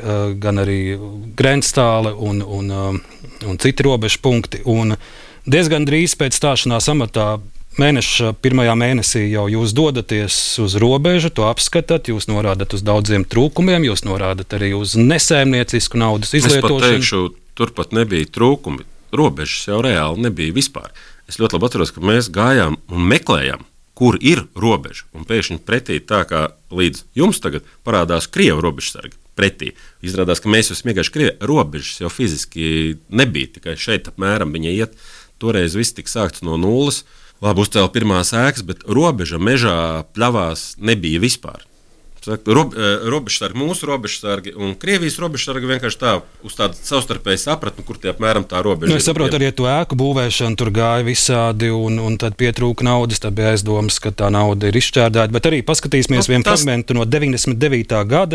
Grenstāle un citi robežu punkti. Un diezgan drīz pēc stāšanās amatā mēneša pirmajā mēnesī jau jūs dodaties uz robežu, to apskatāt, jūs norādat uz daudziem trūkumiem, jūs norādat arī uz nesaimniecisku naudas izlietošanu. Es pat teikšu, turpat nebija trūkumi. Robežas jau reāli nebija vispār. Es ļoti labi atceros, ka mēs gājām un meklējām, kur ir robeža. Un pēkšņi pretī tā kā līdz jums tagad parādās Krievu robežsargi. Pretī. Izrādās, ka mēs jau smiegaši Krievi. Robežas jau fiziski nebija, tikai šeit apmēram viņa iet. Toreiz viss tika sākts no nulles. Labi, uzcēla pirmās ēkas, bet robeža mežā pļavās nebija vispār. Robežsargi, mūsu robežsargi un Krievijas robežsargi vienkārši tā uz tādu savstarpēju sapratni, kur tie apmēram tā robeža. Es saprotu, arī to ēku būvēšanu tur gāja visādi un tad pietrūka naudas, tad bija aizdomas, ka tā nauda ir izšķērdēta, bet arī paskatīsimies vienu fragmentu no 99. gada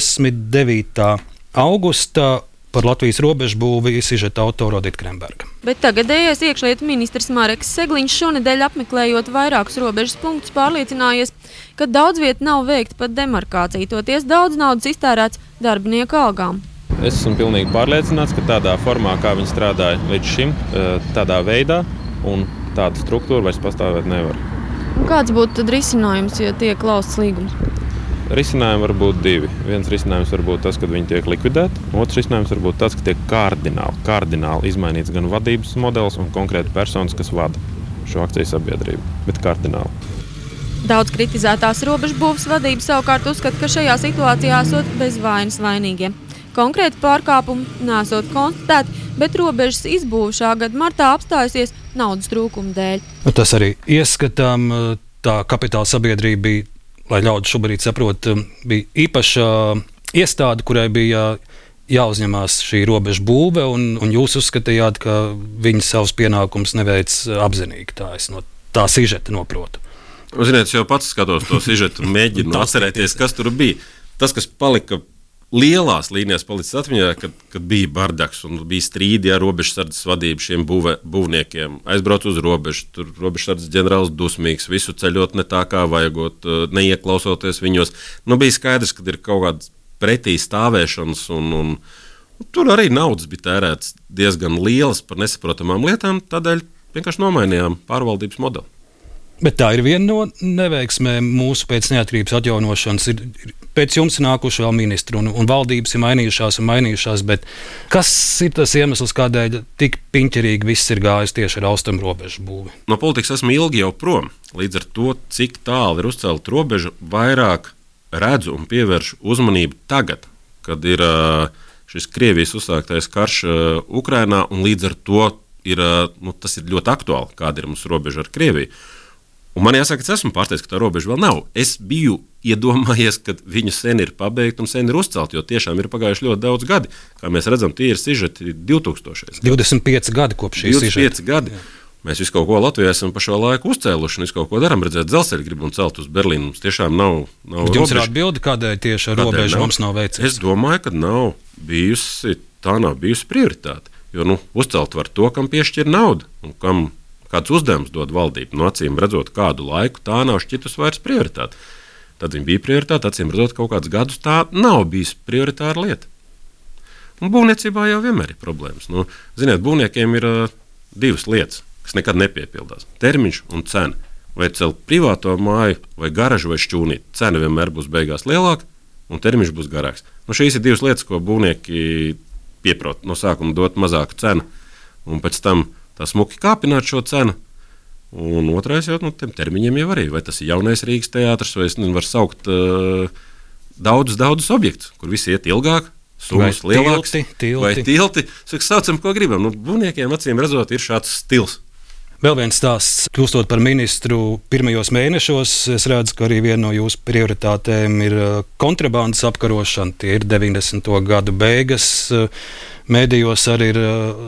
29. augusta par Latvijas robežu būvi sižeta autora Odita Kremberga. Bet tagadējais iekšlietu ministrs Mareks Segliņš šonedēļ apmeklējot vairākus robežas punktus pārliecinājies, ka daudz viet nav veikta pat demarkācija, toties daudz naudas iztērēts darbinieku algām. Es esmu pilnīgi pārliecināts, ka tādā formā, kā viņi strādāja līdz šim, tādā veidā un tāda struktūra vairs pastāvēt nevar. Un kāds būtu tad risinājums, ja tiek lausts līgums? Risinājumi var būt divi. Viens risinājums var būt tas, ka viņi tiek likvidēti. Otrs risinājums var būt tas, ka tiek kardināli izmainīts gan vadības modelis un konkrēti personas, kas vada šo akciju sabiedrību. Bet kardināli. Daudz kritizētās robežbūves vadības savukārt uzskata, ka šajā situācijā esot bez vainas vainīgiem. Konkrēti pārkāpumi nesot konstatēti, bet robežas izbūve šā gada martā apstājusies naudas trūkuma dēļ. Tas arī ieskatām, tā kapitāla sabiedrība bija, lai ļaudis šobrīd saprot, bija īpaša iestāde, kurai bija jāuzņemās šī robežu būve, un jūs uzskatījāt, ka viņi savus pienākumus neveic apzinīgi. Tā es no tā sižeta noprotu. Ziniet, es jau pats skatos to sižetu un mēģinu atcerēties, kas tur bija. Tas, kas palika lielās līnijās palicis atmiņā, kad bija bardaks un bija strīdi ar robežsardzes vadību šiem būvniekiem. Aizbrauc uz robežu, tur robežsardzes ģenerālis dusmīgs, visu ceļot ne tā kā vajagot, neieklausoties viņos. Bija skaidrs, ka ir kaut kāda pretī stāvēšanas un tur arī naudas bija tērēts diezgan lielas par nesaprotamām lietām, tādēļ vienkārši nomainījām pārvaldības modeli. Bet tā ir viena no neveiksmēm mūsu pēc neatkarības atjaunošanas. Pēc jums nākuši vēl ministri un valdības ir mainījušās, bet kas ir tas iemesls, kādēļ tik piņķerīgi viss ir gājis tieši ar austrumu robežu būvi? No politikas esmu ilgi jau prom. Līdz ar to, cik tālu ir uzcelta robeža, vairāk redzu un pievēršu uzmanību tagad, kad ir šis Krievijas uzsāktais karš Ukrainā, un līdz ar to tas ir ļoti aktuāli, kāda ir mūsu robeža ar Krieviju. Un man jāsaka, ka es esmu pārsteigts, ka tā robeža vēl nav. Es biju iedomājies, ka viņa sen ir pabeigta un sen ir uzcelta, jo tiešām ir pagājuši ļoti daudz gadi. Kā mēs redzam, tie ir sižeti 2000. 25 gadi kopš šī sižeta. 25 gadi. Jā. Mēs visu kaut ko Latvijā esam pa šo laiku uzcēluši un visu kaut ko darām. Redzēt, dzelzceļu gribam celt uz Berlīnu. Mums tiešām nav robeža. Jums ir atbildi, kādēļ tieši ar robežu mums nav veicies? Es domāju, ka tā nav bijusi prioritāte. Jo uzcelt var to, kam piešķir naudu un kam kāds uzdevums dod valdība. Acīm redzot, kādu laiku tā nav šķitus vairs prioritāte. Tad viņa bija prioritāte, acīm redzot, kaut kādus gadus tā nav bijusi prioritāra lieta. Un būvniecībā jau vienmēr ir problēmas. Ziniet, būvniekiem ir divas lietas, kas nekad nepiepildās. Termiņš un cena. Vai celt privāto māju, vai garažu, vai šķūnīt. Cena vienmēr būs beigās lielāka, un termiņš būs garāks. Šīs ir divas lietas, ko būvnieki pieprot. No sākuma dot mazāku cenu, un pēc tam tā smuki kāpināt šo cenu. Un otrais jau tiem termiņiem jau arī. Vai tas ir jaunais Rīgas teātris, vai es nevaru saukt daudzus objektus, kur visi iet ilgāk, summas lielāks. Vai tilti. Saucam, ko gribam. Būvniekiem acīm redzot ir šāds stils. Vēl viens stāsts, kļūstot par ministru pirmajos mēnešos, es redzu, ka arī viena no jūsu prioritātēm ir kontrabandas apkarošana. Tie ir 90. gadu beigas. Mēdījos arī ir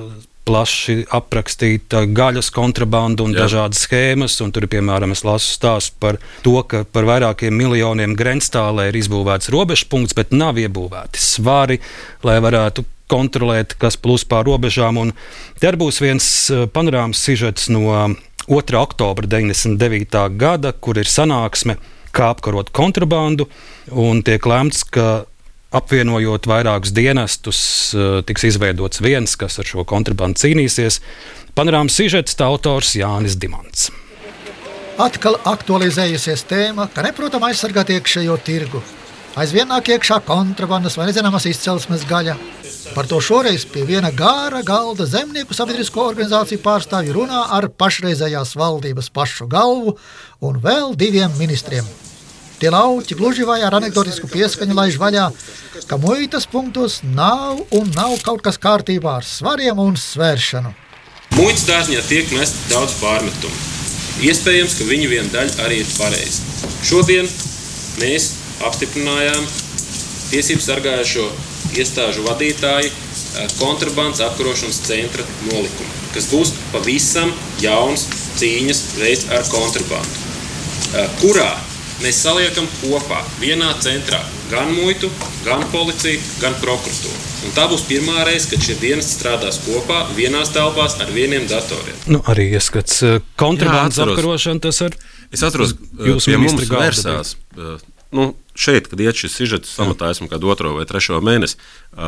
plaši aprakstīta gaļas kontrabanda un dažādas schēmas. Un tur, piemēram, es lasu stāstu par to, ka par vairākiem miljoniem Grenstālē ir izbūvēts robežpunkts, bet nav iebūvēti svari, lai varētu kontrolēt, kas plūs pār robežām. Un te arī būs viens panorāmas sižets no 2. oktobra 99. gada, kur ir sanāksme, kā apkarot kontrabandu, un tiek lēmts, ka apvienojot vairākus dienestus, tiks izveidots viens, kas ar šo kontrabandu cīnīsies. Panorāmas sižets tā autors Jānis Dimants. Atkal aktualizējusies tēma, ka neprotam aizsargāt iekšējo tirgu. Aizvien nāk iekšā kontrabandas vai nezināmas izcelsmes gaļa. Par to šoreiz pie viena gāra galda zemnieku sabiedrisko organizāciju pārstāvji runā ar pašreizējās valdības pašu galvu un vēl 2 ministriem. Tie lauķi gluži vai ar anekdotisku pieskaņu laiž vaļā, ka muitas punktos nav kaut kas kārtībā ar svariem un svēršanu. Muitas dārziņā tiek mest daudz pārmetumu. Iespējams, ka viņu viena daļa arī ir pareiza. Šodien mēs apstiprinājām tiesību sargājošo iestāžu vadītāju kontrabandas apkarošanas centra nolikumu, kas būs pavisam jauns cīņas veids ar kontrabandu, kurā mēs saliekam kopā vienā centrā gan muitu, gan policiju, gan prokuratūru. Un tā būs pirmā reize, kad šie dienesti strādās kopā vienās telpās ar vieniem datoriem. Arī ieskats kontrabandas apkarošana, tas ar Es atceros, pie mums vērsās. Šeit, kad iet šis sižets samatā, esmu kādu 2. vai 3. mēnesi.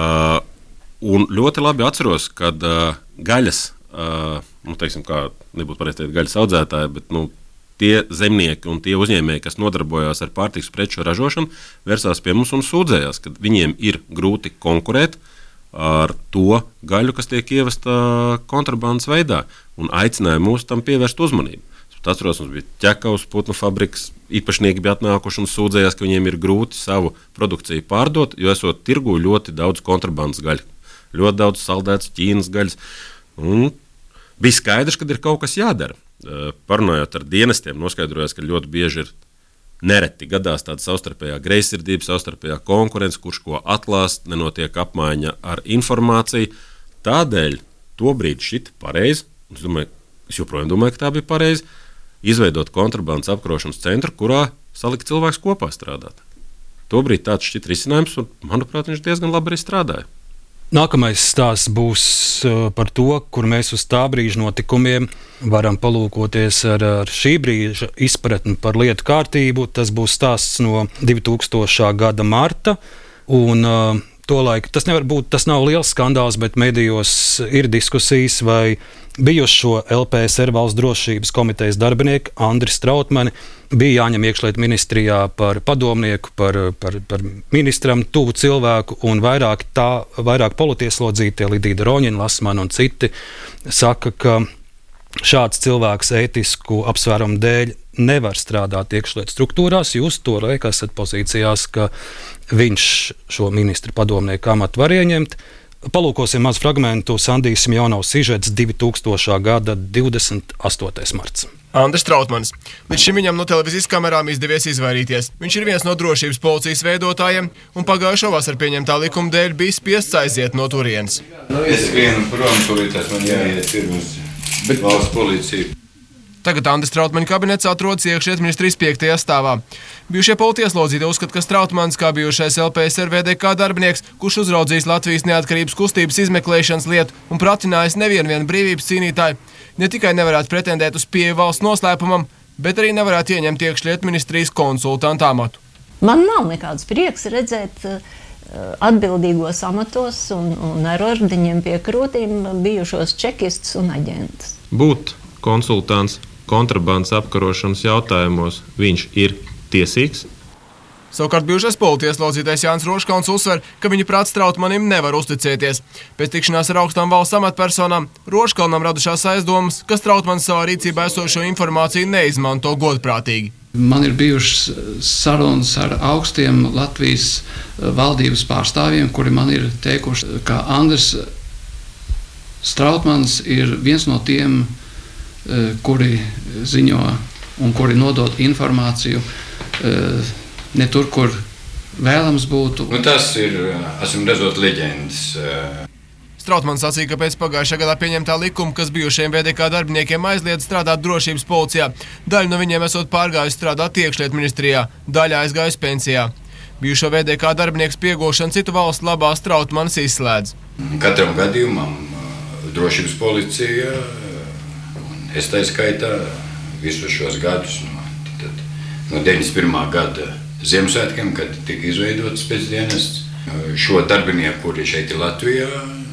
Un ļoti labi atceros, kad gaļas, teiksim, kā nebūtu pareizi teikt gaļas audzētāji, bet tie zemnieki un tie uzņēmēji, kas nodarbojās ar pārtikas preču ražošanu, vērsās pie mums un sūdzējās, ka viņiem ir grūti konkurēt ar to gaļu, kas tiek ievesta kontrabandas veidā, un aicināja mūs tam pievērst uzmanību. Atceros, mums bija ķekavas putnu fabrikas, īpašnieki bija atnākuši un sūdzējās, ka viņiem ir grūti savu produkciju pārdot, jo esot tirgū ļoti daudz kontrabandas gaļu, ļoti daudz saldētas Ķīnas gaļas. Un bija skaidrs, ka ir kaut kas jādara. Parunājot ar dienestiem, noskaidrojās, ka ļoti bieži ir nereti gadās tāda savstarpējā greizsirdība, savstarpējā konkurence, kurš ko atlāst, nenotiek apmaiņa ar informāciju. Tādēļ tobrīd šita pareizi, es joprojām domāju, ka tā bija pareizi, izveidot kontrabandas apkarošanas centru, kurā salikt cilvēks kopā strādāt. Tobrīd tāds šķiet risinājums, un, manuprāt, viņš diezgan labi arī strādāja. Nākamais stāsts būs par to, kur mēs uz tā brīža notikumiem varam palūkoties ar šī brīža izpratni par lietu kārtību. Tas būs stāsts no 2000. gada marta, un tolaik tas nav liels skandāls, bet medijos ir diskusijas, vai bijušo LPSR valsts drošības komitejas darbinieku Andri Strautmani bija jāņem iekšlietu ministrijā par padomnieku, par ministram tuvu cilvēku, un vairāk politieslodzītie Lidija Roņina, Lasmana un citi saka, ka šāds cilvēks ētisku apsvērumu dēļ nevar strādāt iekšlietu struktūrās. Jūs toreiz esat pozīcijās, ka viņš šo ministra padomnieku amatu var ieņemt. Palūkosim mazu fragmentu. Sandijas Simjonovs sižets 2000. gada 28. marts. Andris Strautmanis. Līdz šim viņam no televīzijas kamerām izdevies izvairīties. Viņš ir viens no drošības policijas veidotājiem, un pagājušo vasaru pieņemtā likuma dēļ bija spiests aiziet no turienes. Es vienu prom, turītās man jāiet pirms valsts policija. Tagad Andris Strautmaņa kabinets atrodas iekšlietu ministrijas 5. stāvā. Bijušie politieslodzītie uzskata, ka Strautmanis, kā bijušais LPSR VDK darbinieks, kurš uzraudzījis Latvijas neatkarības kustības izmeklēšanas lietu un pratinājis nevienu brīvības cīnītāju, ne tikai nevarētu pretendēt uz pieeju valsts noslēpumam, bet arī nevarētu ieņemt iekšlietu ministrijas konsultanta amatu. Man nav nekāds prieks redzēt atbildīgos amatos un ar ordeņiem pie krūtīm bijušos čekistus un aģentus. Būt konsultants kontrabandas apkarošanas jautājumos viņš ir tiesīgs. Savukārt bijušais politieslodzītais Jānis Roškalns uzsver, ka viņa prāt Strautmanim nevar uzticēties. Pēc tikšanās ar augstām valsts amatpersonām Roškalnam radušās aizdomas, ka Strautmanis savā rīcībā esošo informāciju neizmanto godprātīgi. Man ir bijušas sarunas ar augstiem Latvijas valdības pārstāvjiem, kuri man ir teikuši, ka Andris Strautmanis ir viens no tiem, kuri ziņo un kuri nodod informāciju ne tur, kur vēlams būtu. Tas ir, esam redzot, leģendas. Trautmans sacīja, ka pēc pagājušā gadā pieņemtā likuma, kas bijušajiem VDK darbiniekiem aizliedz strādāt drošības policijā, daļa no viņiem esot pārgājusi strādāt iekšlietu ministrijā, daļa aizgājusi pensijā. Bijušo VDK darbinieku spiegošanu citu valstu labās Trautmans izslēdz. Katram gadījumam drošības policija, es tā skaitā visus šos gadus, no 91. gada Ziemassvētkiem, kad tika izveidots pēcdienests, šo darbinieku, kuri šeit ir Latvijā,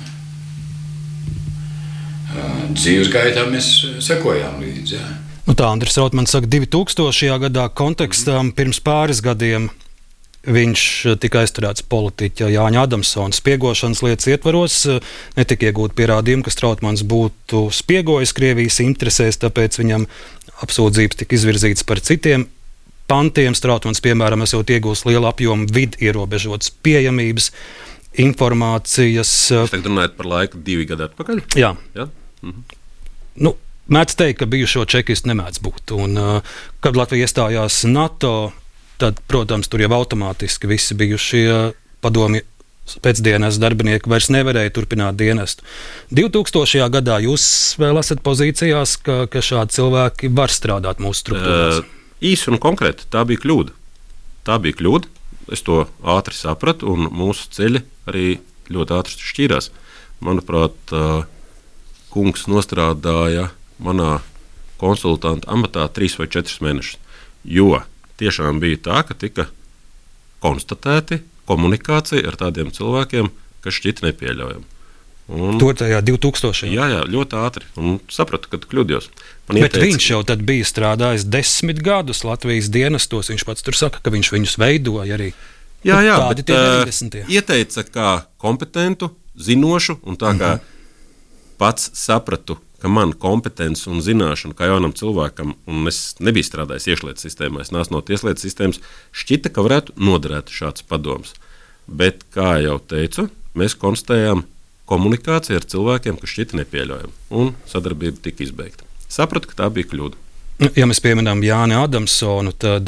dzīves gaitā mēs sekojām līdzi. Jā. Nu tā, Andris Trautmans saka, 2000. gadā kontekstā pirms pāris gadiem viņš tika aizturēts politiķa Jāņa Adamsona spiegošanas lietas ietvaros. Netika iegūt pierādījumi, ka Trautmans būtu spiegojis Krievijas interesēs, tāpēc viņam apsūdzības tika izvirzītas par citiem pantiem. Trautmans, piemēram, esot iegūst lielu apjomu ierobežotas pieejamības informācijas. Jūs tagad runājat par laiku 2 gadu atpakaļ? Jā. Ja? Mhm. Nu, mēdz teikt, ka bijušo čekistu nemēdz būt. Un, kad Latvija iestājās NATO, tad, protams, tur jau automātiski visi bijušie padomju pēcdienas darbinieki vairs nevarēja turpināt dienestu. 2000. gadā jūs vēl esat pozīcijās, ka šādi cilvēki var strādāt mūsu struktūrās? Īsi un konkrēti, tā bija kļūda. Tā bija kļūda. Es to ātri sapratu, un mūsu ceļi arī ļoti ātri šķīrās. Manuprāt, kungs nostrādāja manā konsultanta amatā 3 vai 4 mēnešus. Jo tiešām bija tā, ka tika konstatēti komunikācija ar tādiem cilvēkiem, kas šķita nepieļaujami. To tajā 2000. Jā, ļoti ātri. Un sapratu, ka kļūdījos. Bet viņš jau tad bija strādājis 10 gadus Latvijas dienestos. Viņš pats tur saka, ka viņš viņus veidoja arī. Jā, tādi tie 90. Ieteica kā kompetentu, zinošu, un tā kā pats sapratu, ka man kompetence un zināšana kā jaunam cilvēkam, un es nebiju strādājis iekšlietu sistēmā, es nācu no tieslietu sistēmas, šķita, ka varētu noderēt šāds padoms. Bet, kā jau teicu, mēs konstatējām komunikāciju ar cilvēkiem, kas šķita nepieļaujama, un sadarbība tika izbeigta. Sapratu, ka tā bija kļūda. Ja mēs pieminām Jāni Adamsonu, tad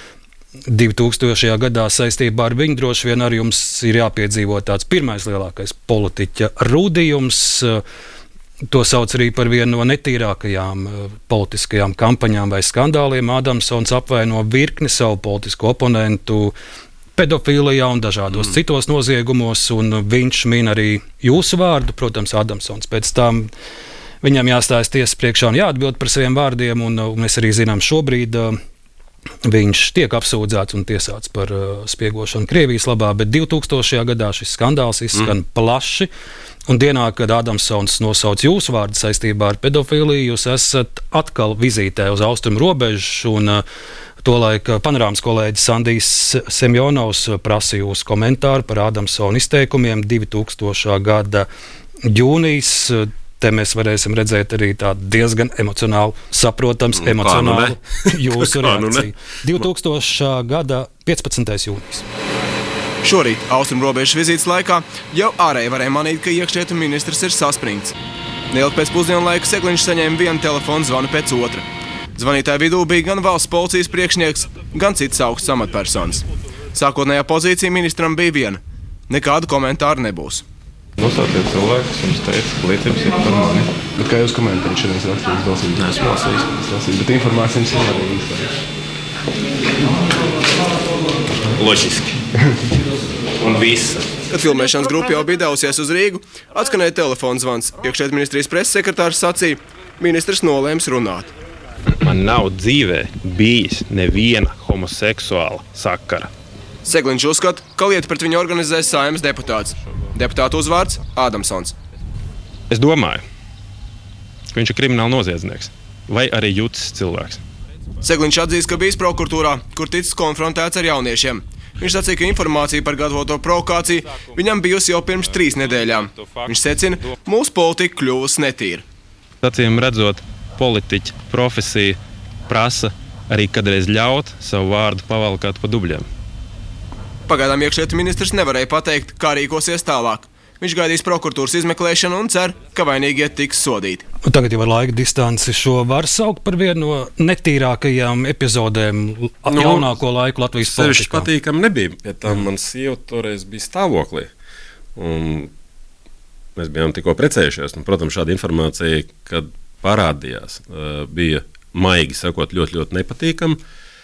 2000. gadā saistībā ar viņu droši vien arī jums ir jāpiedzīvo tāds pirmais lielākais politiķa rūdījums. To sauc arī par vienu no netīrākajām politiskajām kampaņām vai skandāliem. Adamsons apvaino virkni savu politisko oponentu pedofilijā un dažādos citos noziegumos, un viņš min arī jūsu vārdu, protams, Adamsons. Pēc tam viņam jāstājas tiesas priekšā un jāatbild par saviem vārdiem, un mēs arī zinām šobrīd viņš tiek apsūdzēts un tiesāts par spiegošanu Krievijas labā, bet 2000. gadā šis skandāls izskan plaši, un dienā, kad Adamsons nosauc jūsu vārdu saistībā ar pedofiliju, jūs esat atkal vizītē uz austrumu robežu, un tolaik panorāmas kolēģis Sandijs Semjonovs prasīja jūsu komentāru par Adamsona izteikumiem 2000. gada jūnijas. Te mēs varēsim redzēt arī tādu diezgan emocionālu, saprotams, emocionālu jūsu reakciju. 2000. gada 15. jūnijas. Šorīt austrumrobežas vizītes laikā jau ārēji varēja manīt, ka iekšlietu ministrs ir saspringts. Neilgi pēc pusdienu laika Segliņš saņēma vienu telefonu zvanu pēc otra. Zvanītāju vidū bija gan valsts policijas priekšnieks, gan citas augsts amatpersonas. Sākotnējā pozīcija ministram bija viena – nekādu komentāru nebūs. Nosauciet cilvēkus, jums teica, ka liecības ir par mani. Bet kā jūs komentējat šodienas rakstījumus lasīt? Nē, esmu lasījis. Bet informācija jums ir arī īsta. Loģiski. Un visa. Kad filmēšanas grupa jau bija devusies uz Rīgu, atskanēja telefona zvans. Iekšlietu ministrijas preses sekretārs sacīja, ministrs nolēms runāt. Man nav dzīvē bijis neviena homoseksuāla sakara. Segliņš uzskata, ka lietu pret viņu organizēs Saeimas deputāts. Deputāta uzvārds Adamsons. Es domāju, ka viņš ir krimināla noziedznieks vai arī jucis cilvēks. Segliņš atzīst, ka bijis prokuratūrā, kur ticis konfrontēts ar jauniešiem. Viņš sacīja, ka informācija par gatavoto provokāciju viņam bijusi jau pirms 3 nedēļām. Viņš secina, mūsu politika kļuvusi netīra. Acīm redzot, politiķa profesija prasa arī kādreiz ļaut savu vārdu pavalkāt pa dubļiem. Pagaidām iekšlietu ministrs nevarēja pateikt, kā rīkosies tālāk. Viņš gaidīs prokuratūras izmeklēšanu un cer, ka vainīgie tiks sodīti. Tagad jau ar laika distanci šo var saukt par vienu no netīrākajām epizodēm jaunāko laiku Latvijas politikā. Sevišķi patīkami nebija, pie tam man sieva toreiz bija stāvoklī. Un mēs bijām tikko precējušies. Un, protams, šāda informācija, kad parādījās, bija maigi sakot ļoti, ļoti nepatīkama.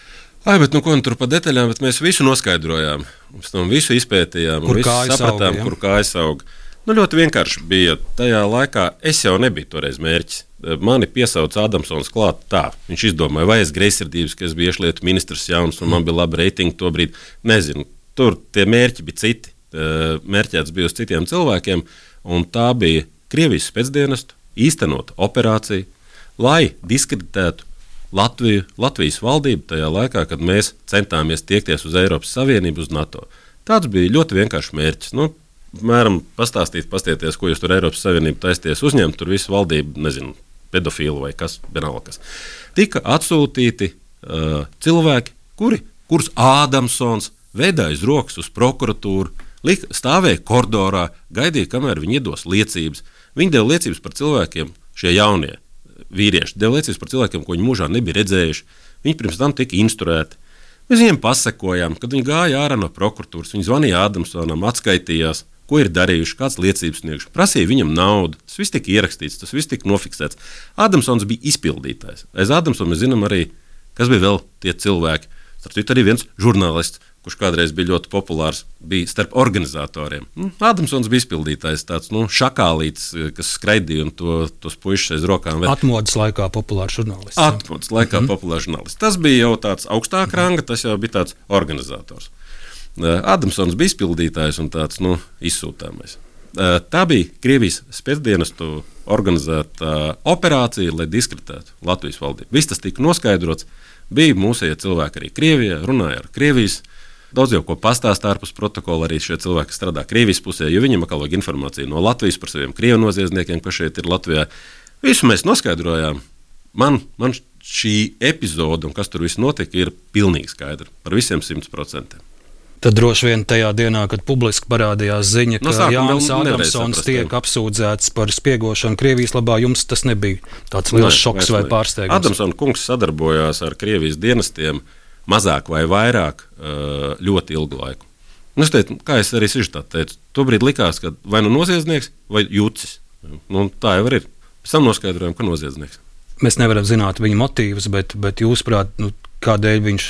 Bet nu ko nu tur pa detaļām, bet mēs visu noskaidrojām. Mēs tam visu izpētījām, kur visu sapratām, kur kājas aug. Nu, ļoti vienkārši bija. Tajā laikā es jau nebiju toreiz mērķis. Mani piesauca Adamsons klāt tā. Viņš izdomāja, vai es greizsirdības, ka es biju iekšlietu ministrs jauns un man bija labi reitingi to brīdi. Nezinu, tur tie mērķi bija citi. Mērķēts bija uz citiem cilvēkiem, un tā bija Krievijas spēcdienestu īstenota operācija, lai diskreditētu Latviju, Latvijas valdību tajā laikā, kad mēs centāmies tiekties uz Eiropas Savienību, uz NATO. Tāds bija ļoti vienkāršs mērķis. Nu, mēram pastieties, ko jūs tur Eiropas Savienību taisties uzņemt, tur visu valdību, nezinu, pedofīlu vai kas, vienalga kas. Tika atsūtīti cilvēki, kurus Ādamsons veda aiz rokas uz prokuratūru, stāvēja koridorā, gaidīja, kamēr viņi iedos liecības. Viņi deva liecības par cilvēkiem, šie jaunie vīrieši, deva liecības par cilvēkiem, ko viņi mūžā nebija redzējuši. Viņi pirms tam tika instruēti. Mēs viņiem pasakojām, kad viņi gāja ārā no prokuratūras, viņi zvanīja Ādamsonam, atskaitījās, ko ir darījuši, kāds liecības sniegšu, prasīja viņam naudu. Tas viss tika ierakstīts, tas viss tika nofiksēts. Ādamsons bija izpildītājs. Aiz Ādamsona mēs zinām arī, kas bija vēl tie cilvēki. Starp citu arī viens žurnālists, kurš kādreiz bija ļoti populārs, bija starp organizatoriem. Ādamsons bija izpildītājs, tāds šakālītis, kas skraidīja un tos puišus aiz rokām. Atmodas laikā populārs žurnālists. Atmodas laikā populārs žurnālists. Tas bija jau tāds augstāk ranga, tas jau bija tāds organizators. Ādamsons bija izpildītājs un tāds izsūtāmais. Tā bija Krievijas spēcdienestu organizēta operācija, lai diskreditētu Latvijas valdību. Viss tas tika noskaidrots. Bija mūsējie cilvēki arī Krievijā, runāja ar Krievijas. Daudz jau ko pastāstā ārpus protokola arī šie cilvēki strādā Krievijas pusē, jo viņiem atkal vajag informāciju no Latvijas par saviem krievu noziedzniekiem, kas šeit ir Latvijā. Visu mēs noskaidrojām. Man šī epizode un kas tur viss notika, ir pilnīgi skaidra par visiem 100%. Tad droši vien tajā dienā, kad publiski parādījās ziņa, ka Jānis Ādamsons tiek apsūdzēts par spiegošanu Krievijas labā, jums tas nebija tāds liels šoks vai pārsteigums? Ādamsona kungs sadarbojās ar Krievijas dienestiem mazāk vai vairāk ļoti ilgu laiku. Es teicu, kā es arī sižetā teicu, tobrīd likās, ka vai nu noziedznieks vai jucis. Tā jau ir. Pēc tam noskaidrojam, ka noziedznieks. Mēs nevaram zināt viņa motīvus, bet jūsuprāt, kādēļ viņš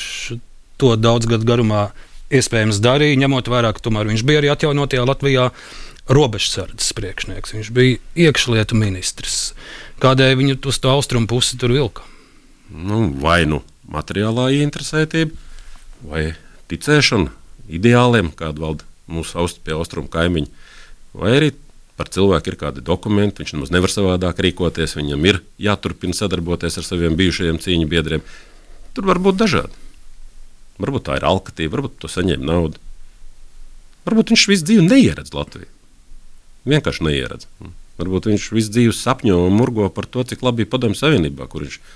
to daudz gadu garumā iespējams darīja, ņemot vērā, ka tomēr viņš bija arī atjaunotajā Latvijā robežsardzes priekšnieks. Viņš bija iekšlietu ministrs. Kādēļ viņu uz to austrumu pusi tur vilka? Vai materiālā ieinteresētība, vai ticēšana ideāliem, kāda valda mūsu pie austrumu kaimiņi, vai arī par cilvēku ir kādi dokumenti, viņš nemaz nevar savādāk rīkoties, viņam ir jāturpina sadarboties ar saviem bijušajiem cīņu biedriem. Tur var būt dažādi. Varbūt tā ir alkatība, varbūt to saņem naudu. Varbūt viņš visu dzīvi neieredz Latviju. Vienkārši neieredz. Varbūt viņš visu dzīvi sapņo un murgo par to, cik labi bija Padomju Savienībā, kur viņš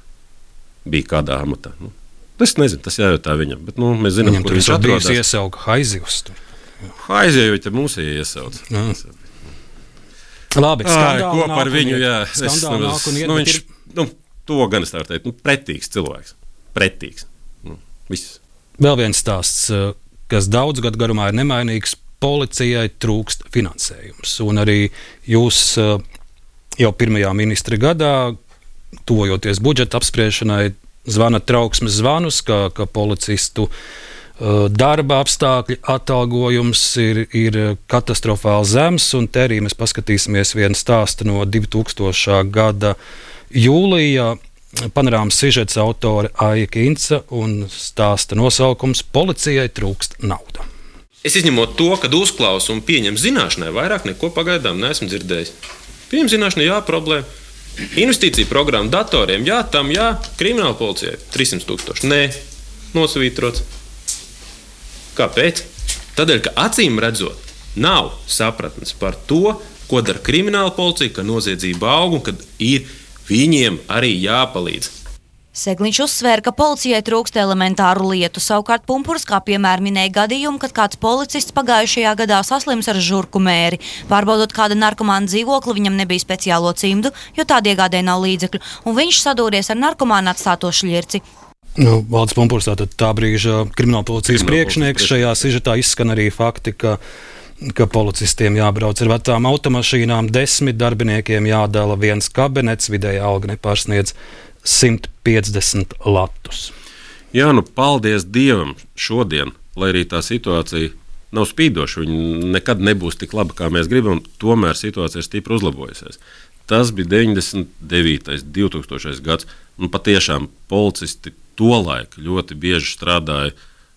bija kādā amatā. Es nezinu, tas jājautā viņam, bet mēs zinām, kur viņš atrodas. Viņam iesauka Haizivs. Haizievi te mūs iesauc. Labi, ko par viņu, jā. Viņš, to gan es tā varu teikt, pretīgs cilvēks. Pretīgs. Viss. Vēl viens stāsts, kas daudz gadu garumā ir nemainīgs, policijai trūkst finansējums. Un arī jūs jau pirmajā ministra gadā, tuvojoties budžeta apspriešanai, zvanat trauksmes zvanus, ka policistu darba apstākļi, atalgojums ir katastrofāli zems, un te arī mēs paskatīsimies vienu stāstu no 2000. Gada jūlijā. Panorāmas sižets autore Aija Kinca un stāsta nosaukums Policijai trūkst nauda. Es izņemot to, kad uzklausu un pieņem zināšanai, vairāk neko pagaidām neesmu dzirdējis. Pieņem zināšanai, jā, problēma. Investīcija programma datoriem, jā, tam, jā, krimināla policijai 300 000. Nē, nosvītrots. Kāpēc? Tādēļ, ka acīm redzot, nav sapratnes par to, ko dara krimināla policija, ka noziedzība aug un kad ir viņiem arī jāpalīdz. Segliņš uzsvēra, ka policijai trūkst elementāru lietu, savukārt Pumpurs kā piemēra minēja gadījumu, kad kāds policists pagājušajā gadā saslims ar žurku mēri. Pārbaudot kāda narkomāna dzīvokli, viņam nebija speciālo cimdu, jo tādi iegādē nav līdzekļu, un viņš sadūries ar narkomānu atstāto šļirci. Valdis Pumpurs, tā brīža kriminālpolicijas priekšnieks, šajā sižetā izskan arī fakti, ka ka policistiem jābrauc ar vecām automašīnām, 10 darbiniekiem jādala viens kabinets, vidēja alga nepārsniedz 150 latus. Jā, paldies Dievam šodien, lai arī tā situācija nav spīdoša. Viņa nekad nebūs tik laba, kā mēs gribam, tomēr situācija ir stipri uzlabojusies. Tas bija 99. 2000. gads, un patiešām policisti tolaik ļoti bieži strādāja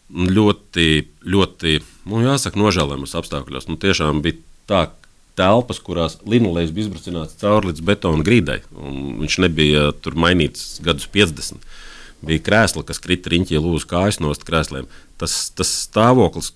ļoti, jāsaka, nožēlojamas apstākļos. Tiešām bija tā telpas, kurās linolejs bija izbrucināts cauri līdz betona grīdai, un viņš nebija tur mainīts gadus 50. Bija krēsli, kas krita riņķī lūza kājas nost krēsliem. Tas stāvoklis,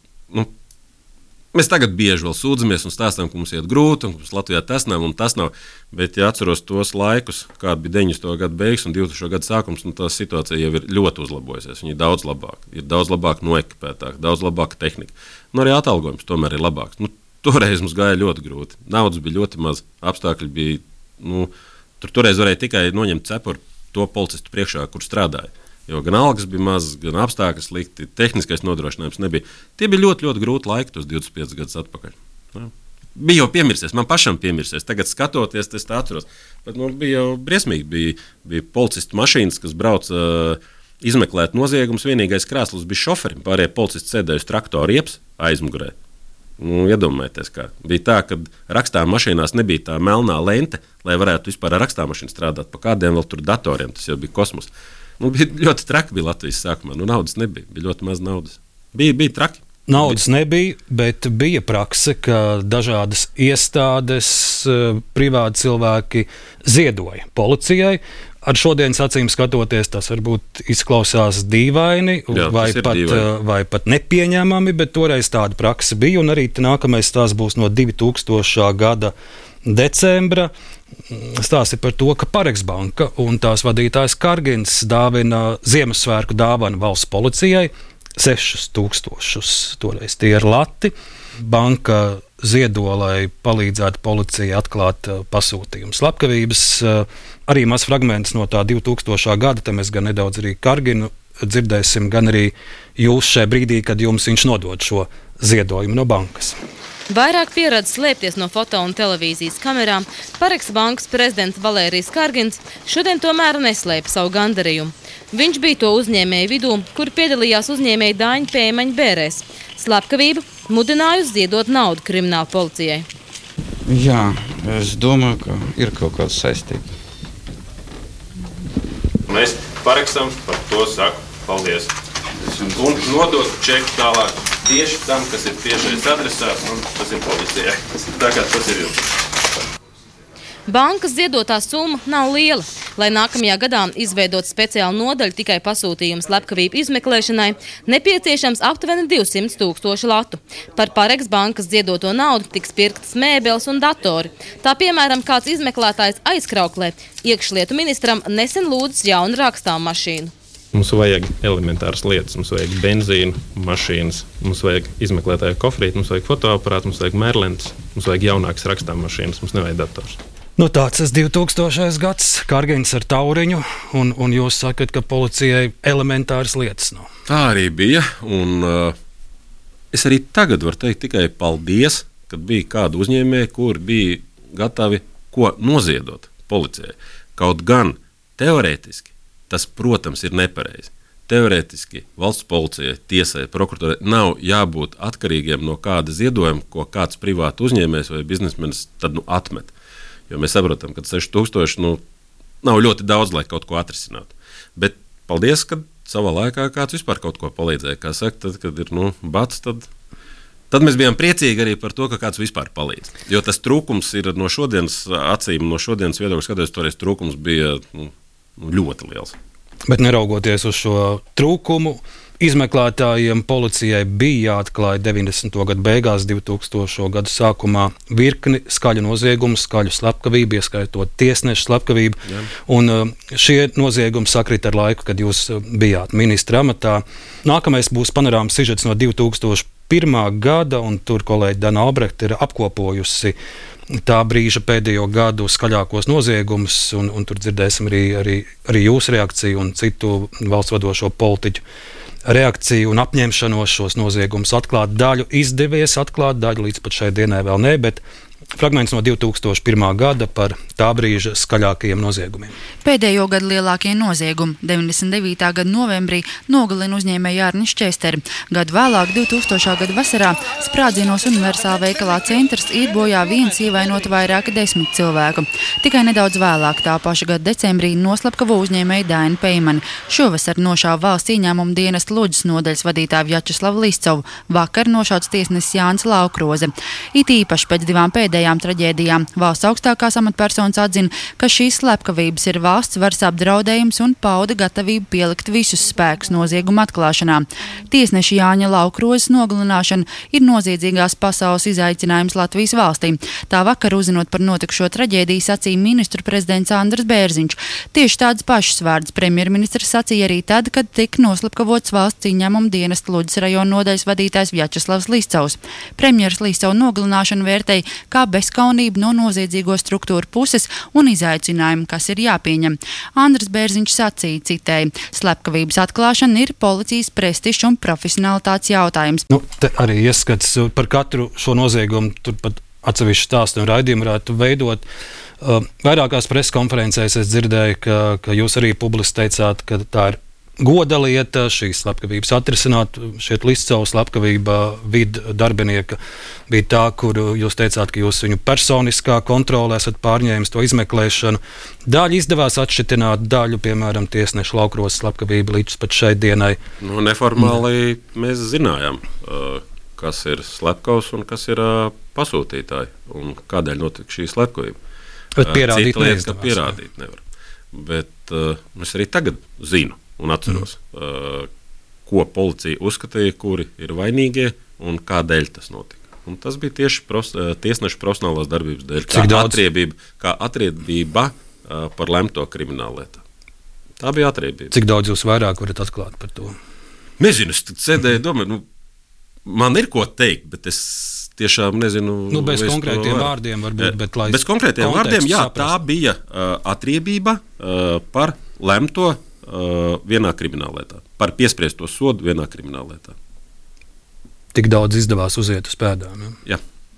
mēs tagad bieži vēl sūdzamies un stāstām, ka mums iet grūti, un ka mums Latvijā tas nav un tas nav. Bet, ja atceros tos laikus, kāda bija 90. gada beigas un 2000. gada sākums, tā situācija jau ir ļoti uzlabojusies. Viņa ir daudz labāk noekipētāka, daudz labāka tehnika. Arī atalgojums tomēr ir labāks. Toreiz mums gāja ļoti grūti. Naudas bija ļoti maz, apstākļi bija. Toreiz varēja tikai noņemt cepuri to policistu priekšā, kur strādāja. Jo gan algas bija mazas, gan apstākļi slikti, tehniskais nodrošinājums nebija. Tie bija ļoti, ļoti grūti laiki, tos 25 gadus atpakaļ. Ja. Bija jau piemirsies, man pašam piemirsies. Tagad skatoties, es tā atceros. Bet bija jau briesmīgi. Bija policistu mašīnas, kas brauca izmeklēt noziegumus. Vienīgais krēsls bija šoferim. Pārējie policisti sēdēja uz traktora riepas aizmugurē. Iedomājieties, kā bija tā, ka rakstām mašīnās nebija tā melnā lente, lai varētu vispār ar rakstām mašīnu strādāt. Pa kādiem vēl tur datoriem, tas jau bija kosmos. Bija ļoti traki bija Latvijas sākumā. Naudas nebija, bija ļoti maz naudas. Bija traki. Naudas nebija, bet bija prakse, ka dažādas iestādes, privāti cilvēki ziedoja policijai. Ar šodienas acīm skatoties, tas varbūt izklausās dīvaini. Jā, vai pat nepieņemami, bet toreiz tāda prakse bija. Un arī nākamais stāsts būs no 2000. gada decembra. Stāsti par to, ka Pareks banka un tās vadītājs Kargins dāvina Ziemassvētku dāvanu valsts policijai 6000. Toreiz tie ir lati. Banka ziedo, lai palīdzētu policijai atklāt pasūtījumu slepkavības. Arī maz fragments no tā 2000. gada, te mēs gan nedaudz arī Karginu dzirdēsim, gan arī jūs šajā brīdī, kad jums viņš nodod šo ziedojumu no bankas. Vairāk pieredze slēpties no foto un televīzijas kamerām, Pareks bankas prezidents Valērijs Kargins šodien tomēr neslēpa savu gandarījumu. Viņš bija to uzņēmēju vidū, kur piedalījās uzņēmēju Dāņa Pēmaņa bērēs. Slepkavība mudinājusi ziedot naudu krimināla policijai. Jā, es domāju, ka ir kaut kāds saistība. Mēs Pareksam par to saku paldies. Un nodot čeku tālāk tieši tam, kas ir tiešais adresāts, un tas ir policijai. Tā kā tas ir jums. Bankas ziedotā summa nav liela. Lai nākamajā gadā izveidot speciālu nodaļu tikai pasūtījumu slepkavību izmeklēšanai, nepieciešams aptuveni 200 000 latu. Par Pareks bankas ziedoto naudu tiks pirktas mēbeles un datori. Tā piemēram, kāds izmeklētājs Aizkrauklē iekšlietu ministram nesen lūdzis jaunu rakstām mašīnu. Mums vajag elementāras lietas, mums vajag benzīnu mašīnas, mums vajag izmeklētāju kofrīti, mums vajag fotoaparātu, mums vajag mērlentes, mums vajag jaunākas rakstām mašīnas, mums nevajag dators. Tāds 2000. gads, Kargins ar tauriņu, un jūs sakat, ka policijai elementāras lietas nav. Tā arī bija, un es arī tagad varu teikt tikai paldies, kad bija kādi uzņēmēji, kuri bija gatavi ko noziedot policijai. Kaut gan teorētiski tas, protams, ir nepareizi. Teorētiski valsts policijai, tiesai, prokuratūrai nav jābūt atkarīgiem no kāda ziedojuma, ko kāds privāti uzņēmējs vai biznesmenis tad atmet. Jo mēs saprotam, ka 6000 nav ļoti daudz, lai kaut ko atrisinātu. Bet paldies, ka savā laikā kāds vispār kaut ko palīdzēja. Kā saka, tad, kad ir bats, tad mēs bijām priecīgi arī par to, ka kāds vispār palīdz. Jo tas trūkums ir no šodienas acīm, no šodienas viedokļa skatoties, toreiz trūkums bija ļoti liels. Bet neraugoties uz šo trūkumu, izmeklētājiem policijai bija jāatklāj 90. gadu beigās, 2000. gadu sākumā virkni skaļu noziegumu, skaļu slepkavību, ieskaitot tiesnešu slepkavību. Jā. Un šie noziegumi sakrit ar laiku, kad jūs bijāt ministra amatā. Nākamais būs panorāmas sižets no 2001. gada, un tur kolēģi Dana Albrecht ir apkopojusi tā brīža pēdējo gadu skaļākos noziegumus, un tur dzirdēsim arī jūsu reakciju un citu valsts vadošo politiķu reakciju un apņemšanos šos noziegumus atklāt. Daļu izdevies atklāt, daļu līdz pat šai dienai vēl ne, bet fragments no 2001. gada par tā brīža skaļākajiem noziegumiem. Pēdējo gadu lielākie noziegumi 99. gada novembrī nogalina uzņēmēju Arni Šķēsteri. Gadu vēlāk, 2000. gada vasarā, sprādzienos Universāla veikalā Centrs iet bojā viens ievainot vairāki 10 cilvēku. Tikai nedaudz vēlāk, tā paša gada decembrī, noslapkavo uzņēmēju Dainu Peimani. Šovasar nošāva valsts ieņēmuma dienesta Luģas nodaļas vadītāju Vjačeslavu Liscovu. Vakar nošauts tiesnesis Jānis Laukroze. It īpaši pēc divām pēdējām traģēdijām valsts augstākās amatpersonas atzina, ka šīs slepkavības ir valsts varas apdraudējums un pauda gatavību pielikt visus spēkus nozieguma atklāšanā. Tiesneša Jāņa Laukrozes nogalināšana ir noziedzīgās pasaules izaicinājums Latvijas valstī. Tā vakar uzzinot par notikušo traģēdiju sacīja ministru prezidents Andris Bērziņš. Tieši tādas pašas vārdas premjerministrs sacīja arī tad, kad tika noslapkavots valsts ieņēmuma dienesta Luģas rajona nodaļas vadītājs Vjačeslavs Liscovs. Premjeras Liscovu nogalināšanu vērtēja kā bezkaunību no noziedzīgo struktūru puses un izaicinājumu, kas ir jāpieņem. Andris Bērziņš sacīja, citēja, slepkavības atklāšana ir policijas prestižs un profesionalitātes jautājums. Te arī ieskats par katru šo noziegumu, turpat atsevišķu stāstu un raidījumu varētu veidot. Vairākās preskonferencēs es dzirdēju, ka jūs arī publiski teicāt, ka tā ir goda lieta, šīs slepkavības atrisināt. Šeit Liscova slepkavība vidu darbinieka bija tā, kur jūs teicāt, ka jūs viņu personiskā kontrolē esat pārņēmis to izmeklēšanu. Daļu izdevās atšķitināt, daļu, piemēram, tiesneša Laukrozes slepkavība līdz pat šai dienai. Neformāli mēs zinājām, kas ir slepkavs un kas ir pasūtītāji un kādēļ notika šī slepkavība. Bet pierādīt neizdevās. Pierādīt nevar. Bet es arī tagad zinu un atceros, ko policija uzskatīja, kuri ir vainīgie un kādēļ tas notika. Un tas bija tieši tiesneša profesionālās darbības dēļ, kā atriebība par lemto krimināllietā. Tā bija atriebība. Cik daudz jūs vairāk varat atklāt par to? Nezinu, es sēdēju domāju, man ir ko teikt, bet es tiešām nezinu. Bez konkrētiem vārdiem varbūt, bet lai bez konkrētiem vārdiem, jā, tā bija atriebība par lemto vienā krimināllietā, par piespriesto sodu vienā krimināllietā. Tik daudz izdevās uziet uz pēdām. Jā.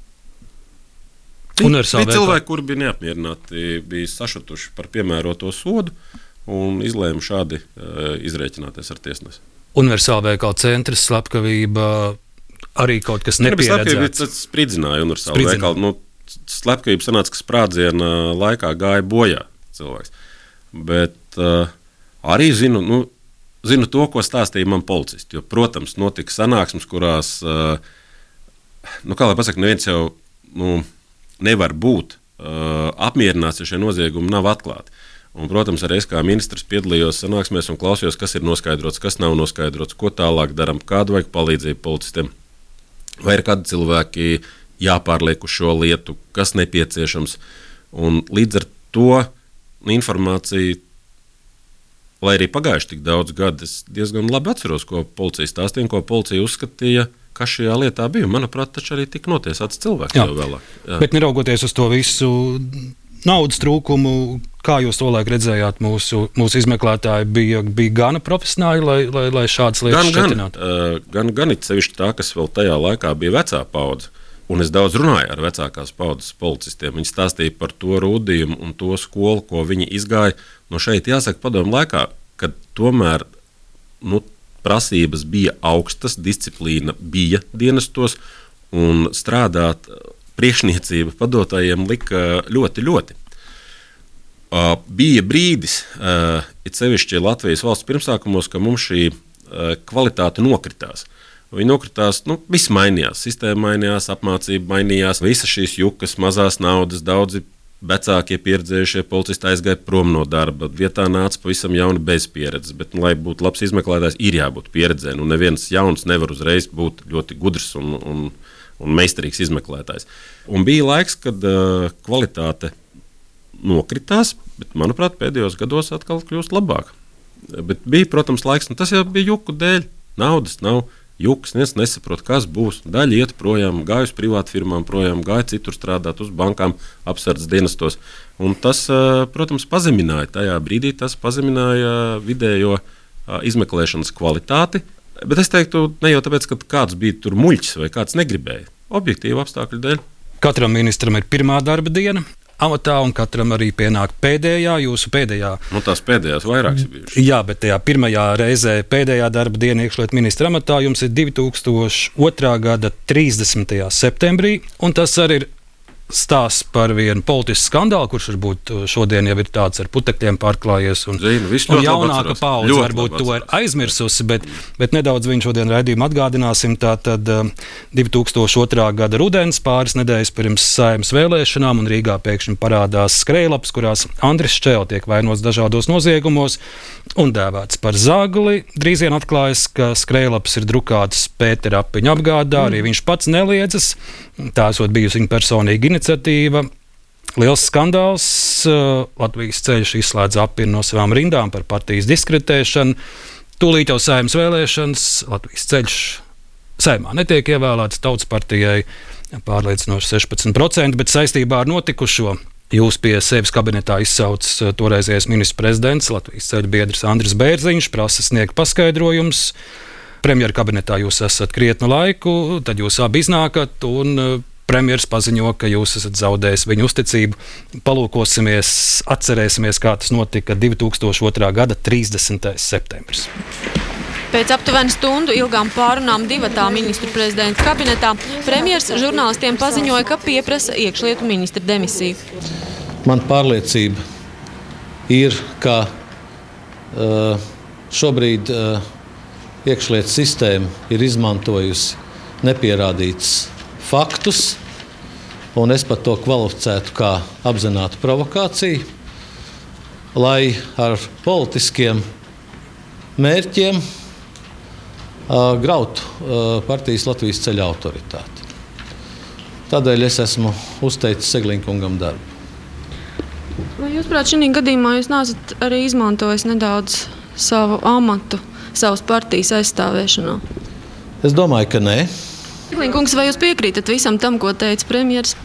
Bija cilvēki, kuri bija neapmierināti, bija sašutuši par piemēroto sodu un izlēma šādi izrēķināties ar tiesnesi. Universāla veikala Centrs slepkavība arī kaut kas nepieredzēts. Tas spridzināja universāla veikala. Slepkavība sanāca, ka sprādziena laikā gāja bojā cilvēks. Bet arī zinu to, ko stāstīja man policisti. Jo, protams, notika sanāksmes, kurās, kā lai pasaka, neviens jau nevar būt apmierināts, ja šie noziegumi nav atklāti. Un, protams, arī es kā ministrs piedalījos sanāksmēs un klausījos, kas ir noskaidrots, kas nav noskaidrots, ko tālāk darām, kādu vajag palīdzību policistiem. Vai ir kādi cilvēki jāpārliek uz šo lietu, kas nepieciešams. Un līdz ar to informāciju, lai arī pagājuši tik daudz gadu, es diezgan labi atceros, ko policija stāstīja, ko policija uzskatīja, kas šajā lietā bija. Manuprāt, taču arī tika notiesāts cilvēks jau vēlāk. Jā. Bet neraugoties uz to visu naudas trūkumu, kā jūs to laik redzējāt, mūsu izmeklētāji bija gana profesionāli, lai šādas lietas šķetinātu? Gan it sevišķi tā, kas vēl tajā laikā bija vecā paudze. Un es daudz runāju ar vecākās paudzes policistiem. Viņi stāstīja par to rūdījumu un to skolu, ko viņi izgāja. No šeit jāsaka padomu laikā, kad tomēr prasības bija augstas, disciplīna bija dienestos un strādāt priekšniecība padotājiem lika ļoti, ļoti. Bija brīdis, it sevišķi Latvijas valsts pirmsākumos, ka mums šī kvalitāte nokritās. Viņi nokritās, viss mainījās, sistēma mainījās, apmācība mainījās, visas šīs jukas, mazās naudas, daudzi vecākie pieredzējušie policisti aizgāja prom no darba, vietā nāca pavisam jauni bez pieredzes, bet, lai būtu labs izmeklētājs, ir jābūt pieredzē, neviens jauns nevar uzreiz būt ļoti gudrs un meistarīgs izmeklētājs. Un bija laiks, kad kvalitāte nokritās, bet, manuprāt, pēdējos gados atkal kļūst labāk. Bet bija, protams, laiks, tas jau bija juku dēļ, naudas nav. Jukas, nesaprot, kas būs. Daļa iet projām, gāja uz privātfirmām projām, gāja citur strādāt uz bankām, apsardzes dienestos. Un tas, protams, pazemināja tajā brīdī, vidējo izmeklēšanas kvalitāti Bet es teiktu, ne jau tāpēc, ka kāds bija tur muļķis vai kāds negribēja. Objektīvu apstākļu dēļ. Katram ministram ir pirmā darba diena amatā, un katram arī pienāk jūsu pēdējā. Nu, tās pēdējās vairākas bijušas. Jā, bet tajā pirmajā reizē pēdējā darba diena iekšlietu ministra amatā jums ir 2002. gada 30. septembrī, un tas arī ir stāsts par vienu politisku skandālu, kurš varbūt šodien jau ir tāds ar putekļiem pārklājies, un jaunāka paudze varbūt to ir aizmirsusi, bet nedaudz viņu šodien raidījumu atgādināsim. Tātad 2002. gada rudens, pāris nedēļas pirms Saeimas vēlēšanām, un Rīgā pēkšņi parādās skrejlapas, kurās Andris Ščēle tiek vainots dažādos noziegumos un dēvēts par zagli. Drīz vien atklājas, ka skrejlapas ir drukātas Pētera Apiņa apgādā, arī viņš pats neliedzas. Tā esot bijusi viņa personīga iniciatīva. Liels skandāls. Latvijas ceļš izslēdz Apinu no savām rindām par partijas diskreditēšanu. Tūlīt jau Saeimas vēlēšanas. Latvijas ceļš Saeimā netiek ievēlēts, Tautas partijai pārliecinoši 16%, bet saistībā ar notikušo jūs pie sevis kabinetā izsauc toreizējais ministrs prezidents, Latvijas ceļu biedrs Andris Bērziņš, prasa sniegt paskaidrojumus. Premjera kabinetā jūs esat krietnu laiku, tad jūs abi iznākat, un premjeras paziņo, ka jūs esat zaudējis viņu uzticību. Palūkosimies, atcerēsimies, kā tas notika 2002. gada 30. septembris. Pēc aptuveni stundu ilgām pārunām divatā ministru prezidenta kabinetā premjers žurnālistiem paziņoja, ka pieprasa iekšlietu ministra demisiju. Man pārliecība ir, ka šobrīd iekšlietu sistēma ir izmantojusi nepierādītus faktus, un es pat to kvalificētu kā apzinātu provokāciju, lai ar politiskiem mērķiem grautu partijas Latvijas ceļa autoritāti. Tādēļ es esmu uzteicis Segliņkungam darbu. Vai jūs, prāt, šī gadījumā jūs neesat arī izmantojis nedaudz savu amatu, savas partijas aizstāvēšanā? Es domāju, ka nē. Segliņkungs, vai jūs piekrītat visam tam, ko teica premjers?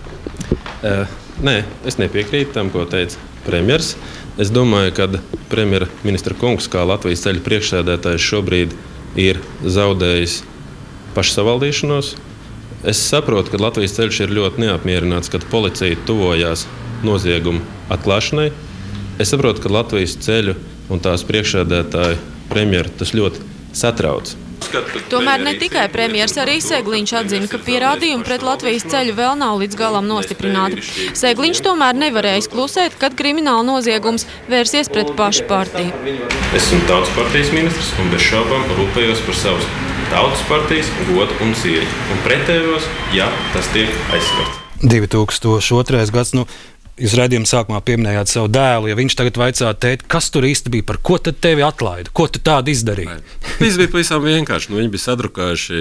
Nē, es nepiekrītu tam, ko teica premjers. Es domāju, ka premjerministra kungs, kā Latvijas ceļu priekšsēdētājs, šobrīd ir zaudējis pašsavaldīšanos. Es saprotu, ka Latvijas ceļš ir ļoti neapmierināts, kad policija tuvojās noziegumu atklāšanai. Es saprotu, ka Latvijas ceļu un tās priekšsēdētāju premjeru tas ļoti satrauc. Tomēr ne tikai premjers, arī Segliņš atzina, ka pierādījumi pret Latvijas ceļu vēl nav līdz galam nostiprināti. Segliņš tomēr nevarēja klusēt, kad krimināla noziegums vērsies pret pašu partiju. Esmu Tautas partijas ministrs un bez šaubām rūpējos par savas Tautas partijas godu un cieņu. Un pretējos, ja tas tiek aizskarts. 2002. gads, jūs raidījuma sākumā pieminējāt savu dēlu. Ja viņš tagad vaicā tēt, kas tur īsti bija, par ko tad tevi atlaida? Ko tu tādu izdarīji? Viss bija pavisam vienkārši. Viņi bija sadrukājuši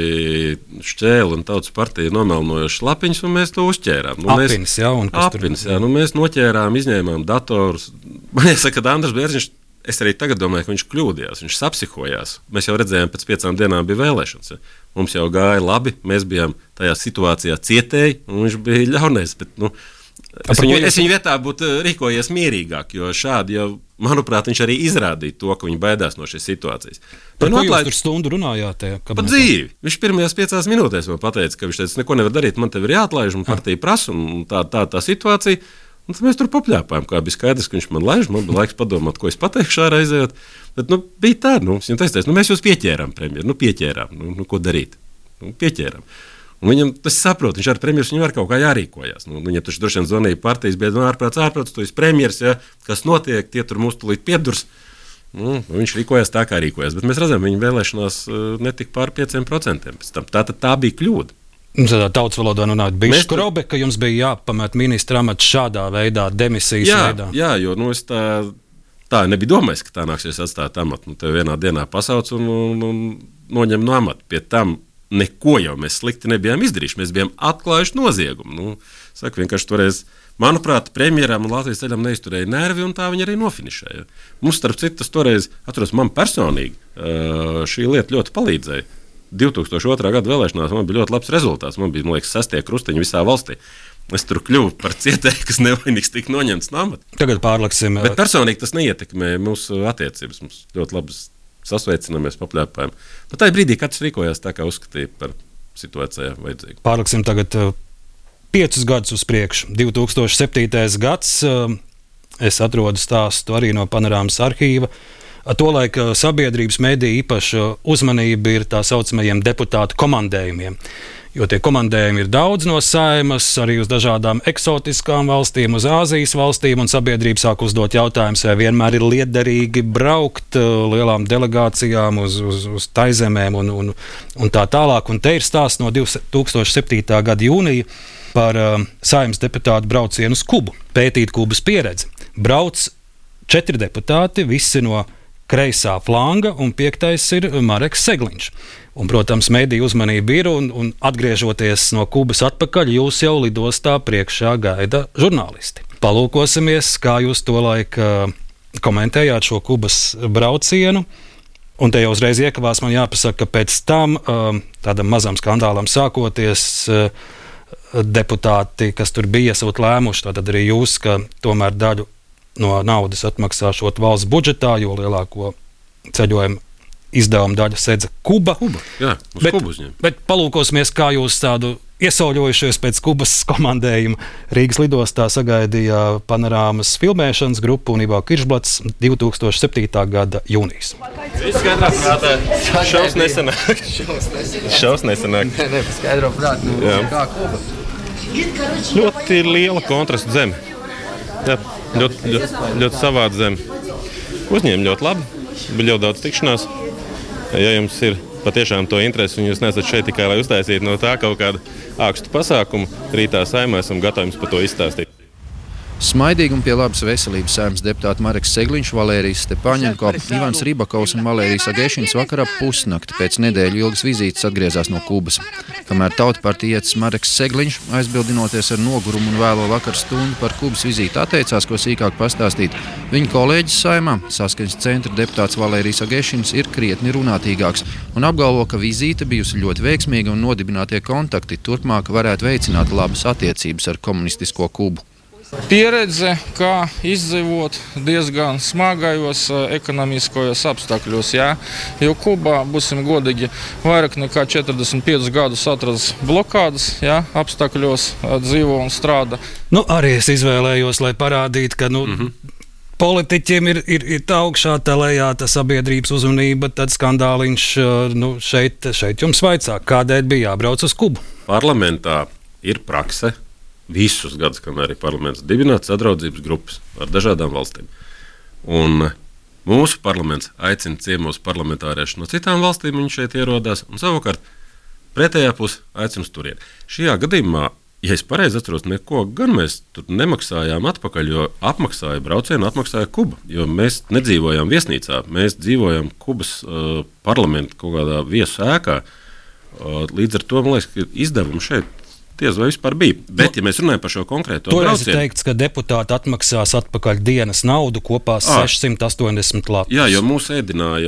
Šķēli un Tautas partiju nomelnojuši lapiņus, un mēs to uzķērām. Apinis, jā, un kas tur? Jā, mēs noķērām, izņēmām datorus. Man jāsaka, ka Andris Bērziņš, es arī tagad domāju, ka viņš kļūdījās, viņš sapsihojās. Mēs jau redzējām, pēc 5 dienām bija vēlēšanas. Mums jau gāja labi, mēs bijām tajā situācijā cietēji, un viņš bija ļaunais. Bet, es viņu vietā būtu rīkojies mierīgāk, jo šādi jau, manuprāt, viņš arī izrādīja to, ka viņi baidās no šīs situācijas. Par ko jūs tur stundu runājāt? Pa dzīvi. Viņš pirmajās 5 minūtēs man pateica, ka viņš teica, neko nevar darīt, man tev ir jāatlaiž, un partija prasa, un tā situācija. Un tad mēs tur papļāpājām, kā bija skaidrs, ka viņš man laiž, man bija laiks padomāt, ko es pateikšu šā reizējot. Bet bija tā, viņam teica, mēs jūs pieķērām, premjeru, pieķērām, ko darīt. Pieķērām. Un viņam tas saprot, viņš ar premjeru viņam var kaut kā jārīkojās. Viņam taču droši vien zvanīja partijas biedri, ārprāts, tu esi premjers, ja, kas notiek, tie tur mūs tulīt piedurs. Viņš rīkojās tā, kā rīkojās. Bet mēs redzam, viņa vēlēšanās netika pār 5%. Tā bija kļūda. Tautas valodā bija skrobe, ka jums bija jāpamet ministra amats šādā veidā, demisijas veidā. Jā, jo es tā nebija domājis, ka tā nāksies atstāt amatu. Tev vienā dienā pasauc un noņem no amata. Pie tam neko jau mēs slikti nebijām izdarījuši. Mēs bijām atklājuši noziegumu. Saka, vienkārši toreiz, manuprāt, premjeram un Latvijas ceļam neizturēja nervi, un tā viņi arī nofinišēja. Mums, starp citu, tas toreiz, atceros, man personīgi šī lieta ļoti palīdzēja. 2002. gada vēlēšanās man bija ļoti labs rezultāts. Man bija, man liekas, 6. krustiņi visā valstī. Es tur kļuvu par cietēju, kas nevainīgs tika noņemts no amata. Tagad pārliksim. Bet personīgi tas neietekmē mūsu attiecības. Mums ļoti labas sasveicinamies, papļāpājam. Bet tajā brīdī katrs rīkojās tā, kā uzskatīja par situācijā vajadzīgu. Pārliksim tagad 5 gadus uz priekšu. 2007. gads, es atrodu stāstu arī no Panorāmas arhīva. Tolaik sabiedrības mediju īpaša uzmanība ir tā saucamajiem deputātu komandējumiem. Jo tie komandējumi ir daudz no Saeimas, arī uz dažādām eksotiskām valstīm, uz Āzijas valstīm, un sabiedrība sāk uzdot jautājumus, vai vienmēr ir lietderīgi braukt lielām delegācijām uz taizemēm un tā tālāk. Un te ir stāsts no 2007. gada jūnija par Saeimas deputātu braucienu uz Kubu, pētīt Kubas pieredzi. Brauc 4 deputāti, visi no kreisā flanga, un 5. ir Mareks Segliņš. Un, protams, mediju uzmanība ir, un atgriežoties no Kubas atpakaļ, jūs jau lidostā priekšā gaida žurnālisti. Palūkosimies, kā jūs tolaik komentējāt šo Kubas braucienu. Un te jau uzreiz iekavās man jāpasaka, ka pēc tam tādam mazam skandālam sākoties, deputāti, kas tur bija, esot lēmuši, tātad arī jūs, ka tomēr daļu no naudas atmaksāšot valsts budžetā, jo lielāko ceļojumu izdevuma daļa sedza Kuba. Jā, uz Kubu uzņem. Bet palūkosimies, kā jūs tādu iesauļojušies pēc Kubas komandējuma Rīgas lidostā sagaidīja Panorāmas filmēšanas grupu un Ivo Kiršblats 2007. gada jūnijas. Viss skaidrā prātā. Šaus nesanāk. Nē, skaidrā prātā. Kā Kuba? Ļoti liela kontrasta zeme. Jā, ļoti savāda zeme. Uzņēma ļoti labi, bija ļoti daudz tikšanās. Ja jums ir patiešām to interesi un jūs nesat šeit tikai, lai uztaisītu no tā kaut kādu ākstu pasākumu, rītā Saeimā esam gatavi jums par to izstāstīt. Smaidīgi un pie labas veselības Saeimas deputāti Mareks Segliņš, Valērijas Stepaņenko, Ivans Ribakovs un Valērijas Agešins vakarā pusnakti pēc nedēļu ilgas vizītes atgriezās no Kubas. Kamēr Tauta partijas Mareks Segliņš, aizbildinoties ar nogurumu un vēlo vakar stundu par Kubas vizīti atteicās, ko sīkāk pastāstīt, viņa kolēģis Saeimā, Saskaņas centra deputāts Valērijas Agešins, ir krietni runātīgāks un apgalvo, ka vizīte bijusi ļoti veiksmīga un nodibinātie kontakti turpmāk varētu veicināt labas attiecības ar komunistisko Kubu. Pieredze, kā izdzīvot diezgan smagajos ekonomiskajos apstākļos. Jā? Jo Kubā, būsim godīgi, vairāk nekā 45 gadus atrodas blokādas apstākļos, dzīvo un strādā. Arī es izvēlējos, lai parādītu, ka politiķiem ir tā augšā, tā lejā, tā sabiedrības uzmanība, tad skandāliņš šeit jums vaicā, kādēļ bija jābrauc uz Kubu? Parlamentā ir prakse. Visus gadus, kamēr arī parlaments dibināts sadraudzības grupas ar dažādām valstīm. Un mūsu parlaments aicina ciemos parlamentāriešus no citām valstīm, viņi šeit ierodās, un savukārt pretējā puse aicina uz turieni. Šajā gadījumā, ja es pareizi atceros, neko gan mēs tur nemaksājām atpakaļ, jo braucienu apmaksāja Kuba, jo mēs nedzīvojām viesnīcā, mēs dzīvojām Kubas parlamenta kaut kādā viesu ēkā. Līdz ar to, man liekas, ka izdevumi šeit diez vai vispār bija. Bet, ja mēs runājam par šo konkrēto braucienu... Toreiz ir teikts, ka deputāti atmaksās atpakaļ dienas naudu kopā 680 latus. Jā, jo mūs ēdināja...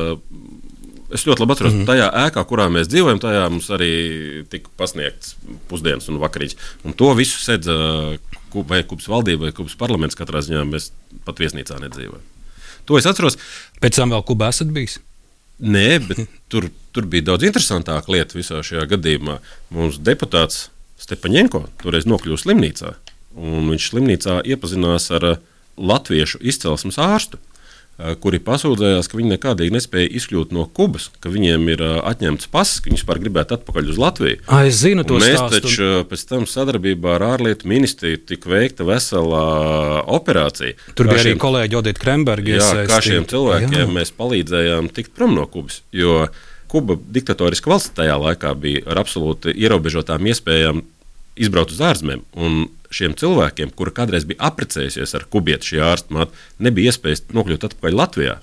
Es ļoti labi atceros, tajā ēkā, kurā mēs dzīvojam, tajā mums arī tika pasniegts pusdienas un vakariņas. Un to visu sedza vai Kubas valdība, vai Kubas parlaments, katrā ziņā mēs pat viesnīcā nedzīvojam. To es atceros. Pēc tam vēl Kubā esat bijis? Nē, bet tur bija daudz interesantāka lieta visā šajā gadījumā. Mums deputāts Stepaņenko toreiz nokļuva slimnīcā, un viņš slimnīcā iepazinās ar latviešu izcelsmes ārstu, kuri pasūdzējās, ka viņi nekādīgi nespēja izkļūt no Kubas, ka viņiem ir atņemts pass, ka viņi vispār gribētu atpakaļ uz Latviju. Es zinu to stāstu. Mēs taču pēc tam sadarbībā ar ārlietu ministriju tika veikta vesela operācija. Tur bija arī kolēģi Odita Kremberga iesaistīta. Kā šiem cilvēkiem mēs palīdzējām tikt prom no Kubas, jo Kuba diktatoriska valsts tajā laikā bija ar absolūti ierobežotām iespējām izbraukt uz ārzemēm, un šiem cilvēkiem, kuri kādreiz bija apprecējusies ar kubieti, šī ārsta māte, nebija iespējas nokļūt atpakaļ Latvijā.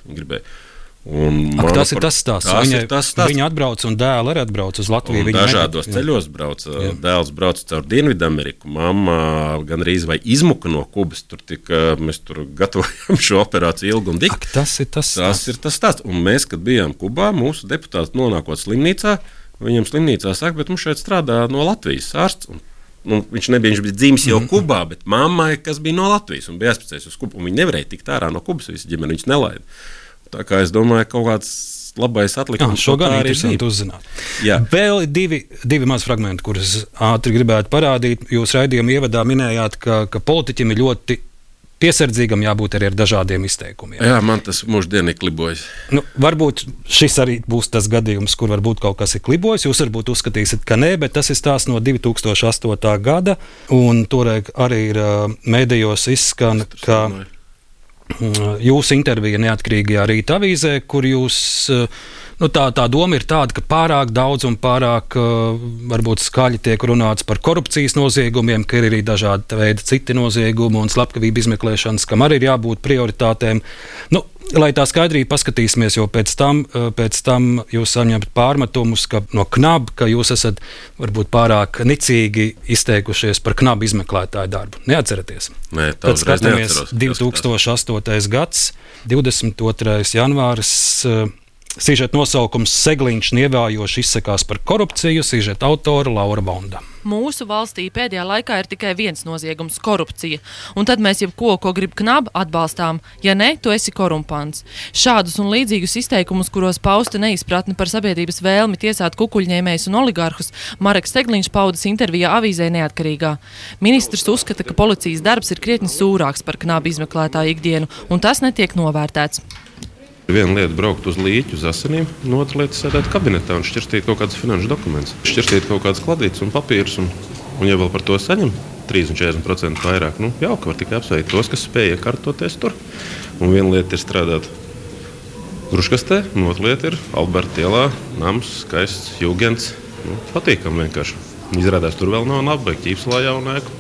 Tas ir tas stāsts. Viņa atbrauc un dēli arī atbrauc uz Latviju. Viņa dažādos ceļos brauc. Dēls brauc caur Dienvidameriku, mamma gandrīz vai izmuka no Kubas. Mēs tur gatavojam šo operāciju ilgi un dikti. Tas ir tas stāsts. Un mēs, kad bijām Kubā, mūsu deputāts nonākot slimnīcā, viņam slimnīcā saka, bet mums šeit strādā no Latvijas ārsts. Viņš bija dzimis jau Kubā, bet mammai, kas bija no Latvijas un bija jāspēcējis uz Kubu, un viņi nevarēja tikt ārā no Kubas, visi ģimeni viņš nelaida. Tā kā es domāju, kaut kāds labais atlikums. Šo gan interesanti uzzināt. Jā. Vēl divi maz fragmenti, kurus ātri gribētu parādīt. Jūs raidījuma ievadā minējāt, ka politiķim ir ļoti piesardzīgam jābūt arī ar dažādiem izteikumiem. Jā, man tas mūždienīgi klibojas. Varbūt šis arī būs tas gadījums, kur varbūt kaut kas ir klibojis. Jūs varbūt uzskatīsiet, ka nē, bet tas ir stāsts no 2008. gada. Un toreiz arī ir mēdījos izskan, ka jūsu intervija Neatkarīgajā Rīta avīzē, kur jūs, tā doma ir tāda, ka pārāk daudz un pārāk varbūt skaļi tiek runāts par korupcijas noziegumiem, ka ir arī dažādi veidi citi noziegumi un slepkavību izmeklēšanas, kam arī ir jābūt prioritātēm. Lai tā skaidrība paskatīsimies, jo pēc tam jūs saņemat pārmetumus no KNAB, ka jūs esat varbūt pārāk nicīgi izteikušies par KNAB izmeklētāju darbu. Neatceraties? Nē, tad skatāmies 2008. gads, 22. janvāris, sižeta nosaukums Segliņš nievājoši izsakās par korupciju, sižeta autora Laura Bonda. Mūsu valstī pēdējā laikā ir tikai viens noziegums – korupcija. Un tad mēs jebko, ko grib KNAB, atbalstām. Ja ne, tu esi korumpants. Šādus un līdzīgus izteikumus, kuros pausta neizpratni par sabiedrības vēlmi tiesāt kukuļņēmējus un oligarhus, Mareks Segliņš paudas intervijā avīzē Neatkarīgā. Ministrs uzskata, ka policijas darbs ir krietni sūrāks par KNAB izmeklētāju ikdienu, un tas netiek novērtēts. Viena lieta braukt uz līķu, uz asinīm, un otra lieta sēdēt kabinetā un šķirstīt kaut kādus finanšu dokumentus. Šķirstīt kaut kādas kladītes un papīrus, un ja vēl par to saņem 30-40% vairāk, jauka var tikai apsveikt tos, kas spēja iekārtoties tur. Un viena lieta ir strādāt Gruškastē, un otra lieta ir Alberta ielā, nams, skaists, jūgens, patīkam vienkārši. Izrādās tur vēl nav apbeigt ķīpselā jaunu ēku.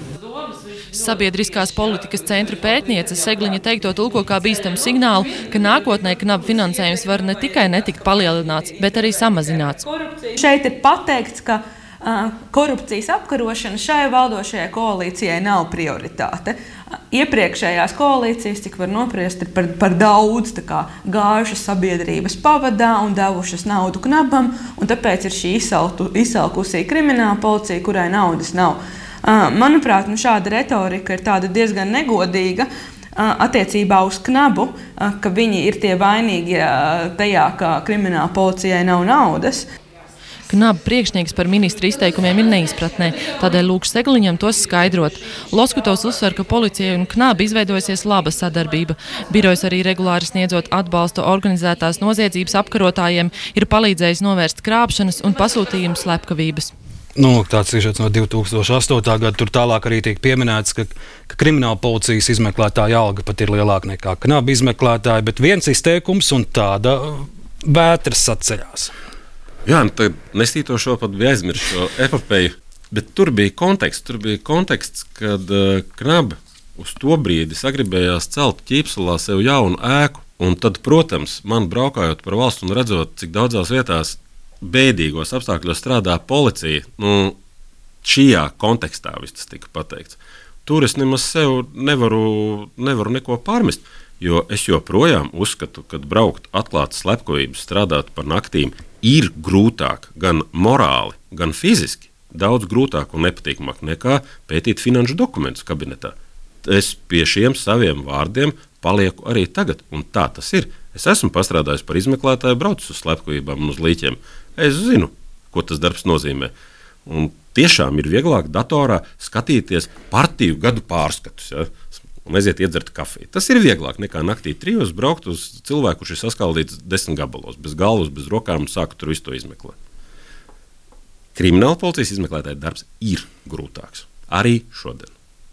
Sabiedriskās politikas centra pētniece Segliņa teikto tulko kā bīstamu signālu, ka nākotnē KNAB finansējums var ne tikai netikt palielināts, bet arī samazināts. Šeit ir pateikts, ka korupcijas apkarošana šai valdošajai koalīcijai nav prioritāte. Iepriekšējās koalīcijas, cik var nopriest, ir par daudz gājušas sabiedrības pavadā un devušas naudu KNABam, un tāpēc ir šī izsalkusī krimināla policija, kurai naudas nav. Manuprāt, šāda retorika ir diezgan negodīga attiecībā uz KNABu, ka viņi ir tie vainīgi tajā, ka krimināla policijai nav naudas. KNAB priekšnieks par ministra izteikumiem ir neizpratnē, tādēļ lūkšu Segliņam tos skaidrot. Loskutovs uzsver, ka policijai un KNAB izveidojusies laba sadarbība. Birojs arī regulāri sniedzot atbalstu organizētās noziedzības apkarotājiem, ir palīdzējis novērst krāpšanas un pasūtījumu slepkavības. Tāds sižets no 2008. gada. Tur tālāk arī tiek pieminēts, ka krimināla policijas izmeklētāja alga pat ir lielāka nekā KNAB izmeklētāja, bet viens izteikums un tāda vētras atceļās. Jā, tad nestītošo pat bija aizmirst šo epopeju, bet tur bija konteksts, kad KNAB uz to brīdi sagribējās celt Ķīpselā sev jaunu ēku, un tad, protams, man braukājot par valstu un redzot, cik daudzās vietās bēdīgos apstākļos strādā policija, šajā kontekstā viss tas tika pateikts. Tur es nemaz sev nevaru neko pārmest, jo es joprojām uzskatu, ka braukt atklātas slepkavības, strādāt par naktīm ir grūtāk gan morāli, gan fiziski, daudz grūtāk un nepatīkamāk nekā pētīt finanšu dokumentus kabinetā. Es pie šiem saviem vārdiem palieku arī tagad, un tā tas ir. Es esmu pastrādājis par izmeklētāju, braucis uz slepkavībām un uz līķiem. Es zinu, ko tas darbs nozīmē. Un tiešām ir vieglāk datorā skatīties partiju gadu pārskatus, un aiziet iedzert kafiju. Tas ir vieglāk nekā naktī 3 braukt uz cilvēku, kurš ir saskaldīts 10 gabalos, bez galvas, bez rokām un sāku tur visu to izmeklēt. Krimināla policijas izmeklētāja darbs ir grūtāks. Arī šodien.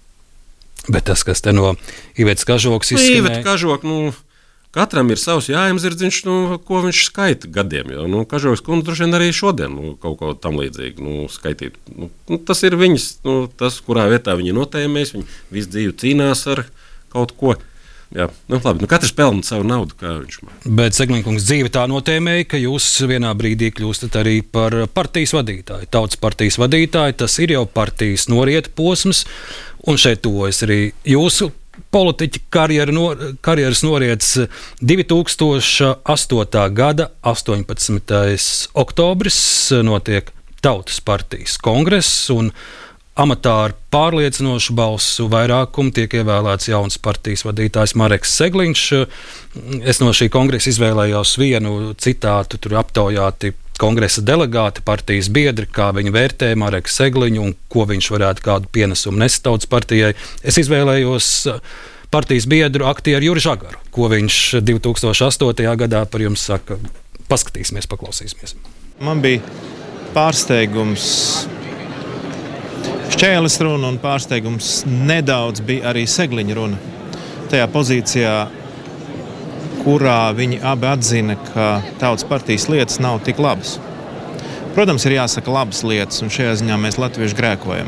Bet tas, kas te no Ivetas Kažokas izskanēja... Iveta Kažoka, katram ir savs jājumzirdziņš, ko viņš skaita gadiem. Kažokas kundze droši vien arī šodien kaut ko tam līdzīgi skaitīt. Tas ir viņas, tas, kurā vietā viņi notēmēs, viņi visu dzīvi cīnās ar kaut ko. Jā, labi, katrs pelna savu naudu, kā viņš man. Bet Segliņkungs dzīve tā notēmēja, ka jūs vienā brīdī kļūstat arī par partijas vadītāju. Tautas partijas vadītāju, tas ir jau partijas norieta posms, un šeit tuvojas arī jūsu politiķa karjeras norietis 2008. gada 18. oktobris notiek Tautas partijas kongress, un amatā ar pārliecinošu balsu vairākumu tiek ievēlēts jauns partijas vadītājs Mareks Segliņš. Es no šī kongresa izvēlējos vienu citātu, tur aptaujāti kongresa delegāti, partijas biedri, kā viņi vērtē Mareku Segliņu un ko viņš varētu kādu pienesumu nest Tautas partijai. Es izvēlējos partijas biedru aktieru Juri Žagaru, ko viņš 2008. gadā par jums saka. Paskatīsimies, paklausīsimies. Man bija pārsteigums Šķēles runa un pārsteigums nedaudz bija arī Segliņa runa. Tajā pozīcijā, kurā viņi abi atzina, ka Tautas partijas lietas nav tik labas. Protams, ir jāsaka labas lietas, un šajā ziņā mēs latvieši grēkojam.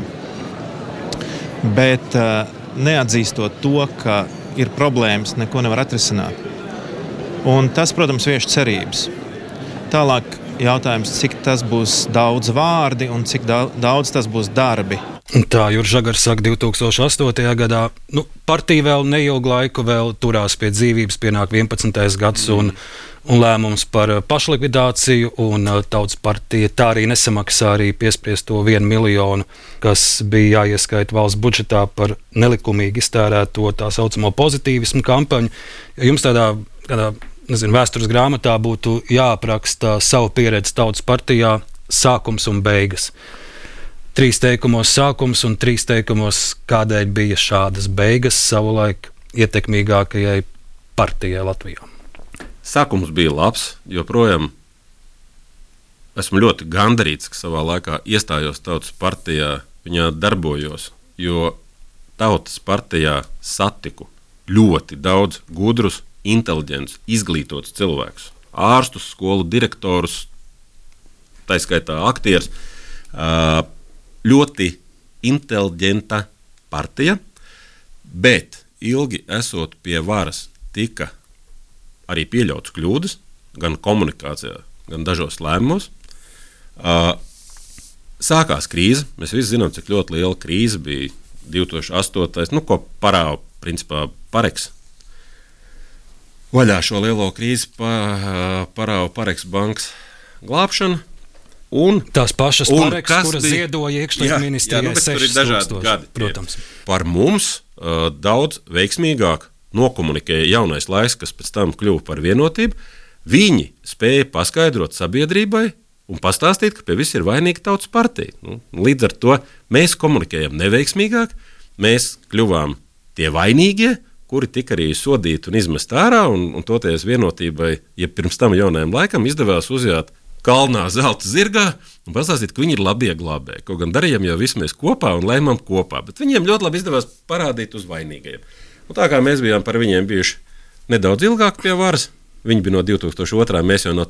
Bet neatzīstot to, ka ir problēmas, neko nevar atrisināt. Un tas, protams, vieš cerības. Tālāk jautājums, cik tas būs daudz vārdi un cik daudz tas būs darbi. Tā Juris Žagars saka 2008. gadā. Partija vēl neilgu laiku vēl turās pie dzīvības, pienāk 11. gads un lēmums par pašlikvidāciju, un Tautas partija tā arī nesamaksā arī piespriesto 1 miljonu, kas bija jāieskaita valsts budžetā par nelikumīgi iztērēto tā saucamo pozitīvismu kampaņu. Jums tādā vēstures grāmatā būtu jāapraksta savu pieredzi Tautas partijā, sākums un beigas. 3 teikumos sākums un 3 teikumos, kādēļ bija šādas beigas savulaik ietekmīgākajai partijai Latvijā. Sākums bija labs, joprojām esmu ļoti gandarīts, ka savā laikā iestājos Tautas partijā, viņā darbojos, jo Tautas partijā satiku ļoti daudz gudrus, inteliģentus, izglītotus cilvēkus, ārstus, skolu direktorus, tā skaitā aktierus. Ļoti inteliģenta partija, bet ilgi esot pie varas tika arī pieļauts kļūdas, gan komunikācijā, gan dažos lēmumos. Sākās krīze, mēs visi zinām, cik ļoti liela krīze bija 2008. Ko parāva, principā, Pareks. Vaļā šo lielo krīzi parāva Pareks bankas glābšana. Un tās pašas Pareks, kuras ziedoja iekšlietu ministrijai 6,000 gadi. Protams. Par mums daudz veiksmīgāk nokomunikēja jaunais laiks, kas pēc tam kļuva par vienotību. Viņi spēja paskaidrot sabiedrībai un pastāstīt, ka pie viss ir vainīga Tautas partija. Līdz ar to mēs komunikējam neveiksmīgāk, mēs kļuvām tie vainīgie, kuri tika arī sodīti un izmest ārā, un toties vienotībai, ja pirms tam jaunajam laikam izdevās uzjāt kalnā zelta zirgā un pastāstīt, ka viņi ir labie glābēji. Kaut gan darījām jau visu mēs kopā un lēmām kopā, bet viņiem ļoti labi izdevās parādīt uz vainīgajiem. Un tā kā mēs bijām par viņiem bijuši nedaudz ilgāk pie varas, viņi bija no 2002. Mēs jau no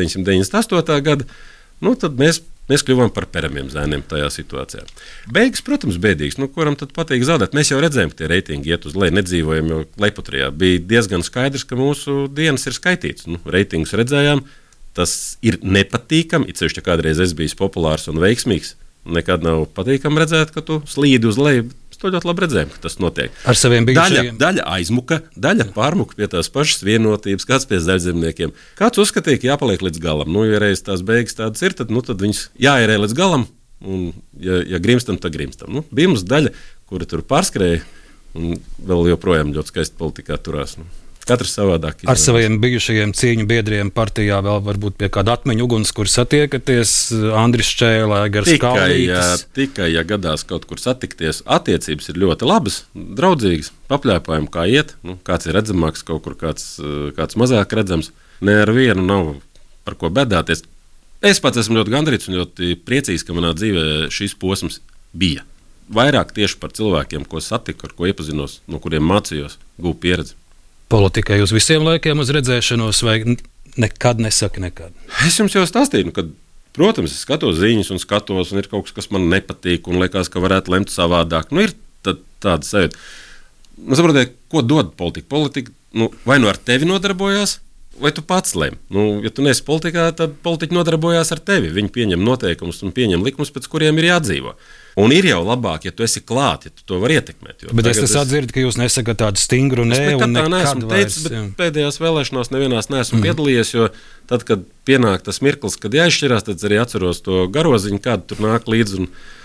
1998. gada, tad mēs kļuvām par peramiem zēniem tajā situācijā. Beigas, protams, bēdīgs, kuram tad patīk zaudēt. Mēs jau redzējām, ka tie reitingi iet uz leju, nedzīvojam jau lejputrijā. Bija diezgan skaidrs, ka mūsu dienas ir skaitīts. Reitingus redzējām. Tas ir nepatīkami, it sevišķi kādreiz es biju populārs un veiksmīgs. Nekad nav patīkami redzēt, ka tu slīdi uz leju. Es to ļoti labi redzēju, ka tas notiek. Ar saviem bijušajiem. Daļa aizmuka, daļa pārmuka pie tās pašas vienotības, kāds pie zaļzemniekiem. Kāds uzskatīja, ka jāpaliek līdz galam. Ja reiz tās beigas tādas ir, tad viņas jāierē līdz galam. Un, ja grimstam, tad grimstam. Bija mums daļa, kuri tur pārskrēja un vēl joprojām ļoti skaisti politikā turās. Katrs savādāk. Ar saviem bijušajiem cīņu biedriem partijā vēl varbūt pie kāda atmiņu uguns, kur satiekaties, Andris Šķēlē, Gars Kalnītis. Tikai, ja gadās kaut kur satikties, attiecības ir ļoti labas, draudzīgas, papļāpājam, kā iet, kāds ir redzamāks, kaut kur kāds mazāk redzams. Ne ar vienu nav par ko bedāties. Es pats esmu ļoti gandarīts un ļoti priecīgs, ka manā dzīvē šis posms bija. Vairāk tieši par cilvēkiem, ko satiku, ar ko iepazinos, no kuriem mācījos, gūvu pieredzi. Politikai uz visiem laikiem uz redzēšanos, vai nekad nesaka nekad? Es jums jau stāstīju, ka, protams, es skatos ziņas un skatos, un ir kaut kas, kas man nepatīk, un liekas, ka varētu lemt savādāk. Ir tāda sajūta. Saprotiet, ko dod politika? Politika vai ar tevi nodarbojās, vai tu pats lem? Ja tu neesi politikā, tad politika nodarbojās ar tevi. Viņi pieņem noteikumus un pieņem likumus, pēc kuriem ir jādzīvo. Un ir jau labāk, ja tu esi klāt, ja tu to vari ietekmēt. Bet es atdzirdu, ka jūs nesakat tādu stingru nē, un nekad neesmu teicis, bet pēdējās vēlēšanās nevienās neesmu piedalījies, jo tad, kad pienāk tas mirklis, kad jāizšķirās, tad arī atceros to garoziņu, kādu tur nāk līdzi,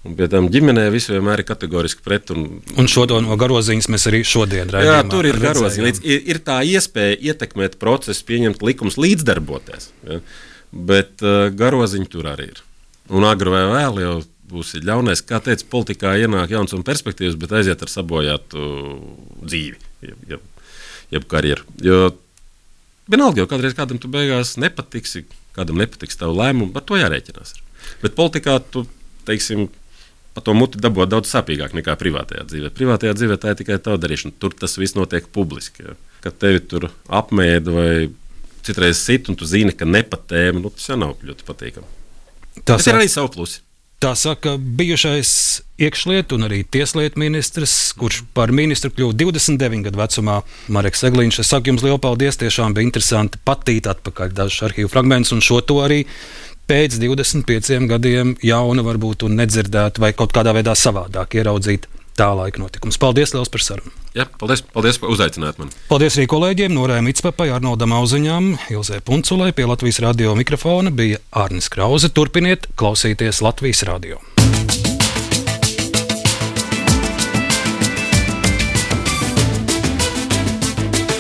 Un pie tam ģimenē viss vienmēr ir kategoriski pret. Un šo no Garoziņas mēs arī šodien redzējām. Jā, tur ir Garoziņa. Ir tā iespēja ietekmēt procesu, pieņemt likumus, līdzdarboties. Ja? Bet Garoziņa tur arī ir. Un agri vai vēl jau būs ļaunais, kā teica, politikā ienāk jauns un perspektīvas, bet aiziet ar sabojātu dzīvi, jeb karjeru. Jo vienalga jau kādreiz kādam tu beigās nepatiksi, kādam nepatiks tavu lēmumu, ar to jārēķinās. Bet politikā tu, teiksim, pa to muti dabot daudz sāpīgāk nekā privātajā dzīvē. Privātajā dzīvē tā ir tikai tava darīšana. Tur tas viss notiek publiski. Ja. Kad tevi tur apmēda vai citreiz sit, un tu zini, ka nepatēma, tas jau nav ļoti patīkami. Tas ir arī savu plusi. Tā saka bijušais iekšlietu un arī tieslietu ministrs, kurš par ministru kļuva 29 gadu vecumā, Mareks Segliņš. Es saku jums lielu paldies, tiešām bija interesanti patīt atpakaļ dažus arhīvu fragmentus un šo to arī pēc 25 gadiem jauna varbūt un nedzirdēt vai kaut kādā veidā savādāk ieraudzīt tā laika notikumus. Paldies liels par sarunu. Jā, paldies par uzaicināt mani. Paldies arī kolēģiem Norējam Icpapai, Arnoldam Auziņām, Ilzē Punculai. Pie Latvijas radio mikrofona bija Arnis Krauze. Turpiniet klausīties Latvijas radio.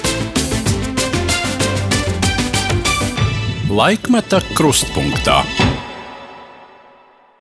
Laikmeta krustpunktā.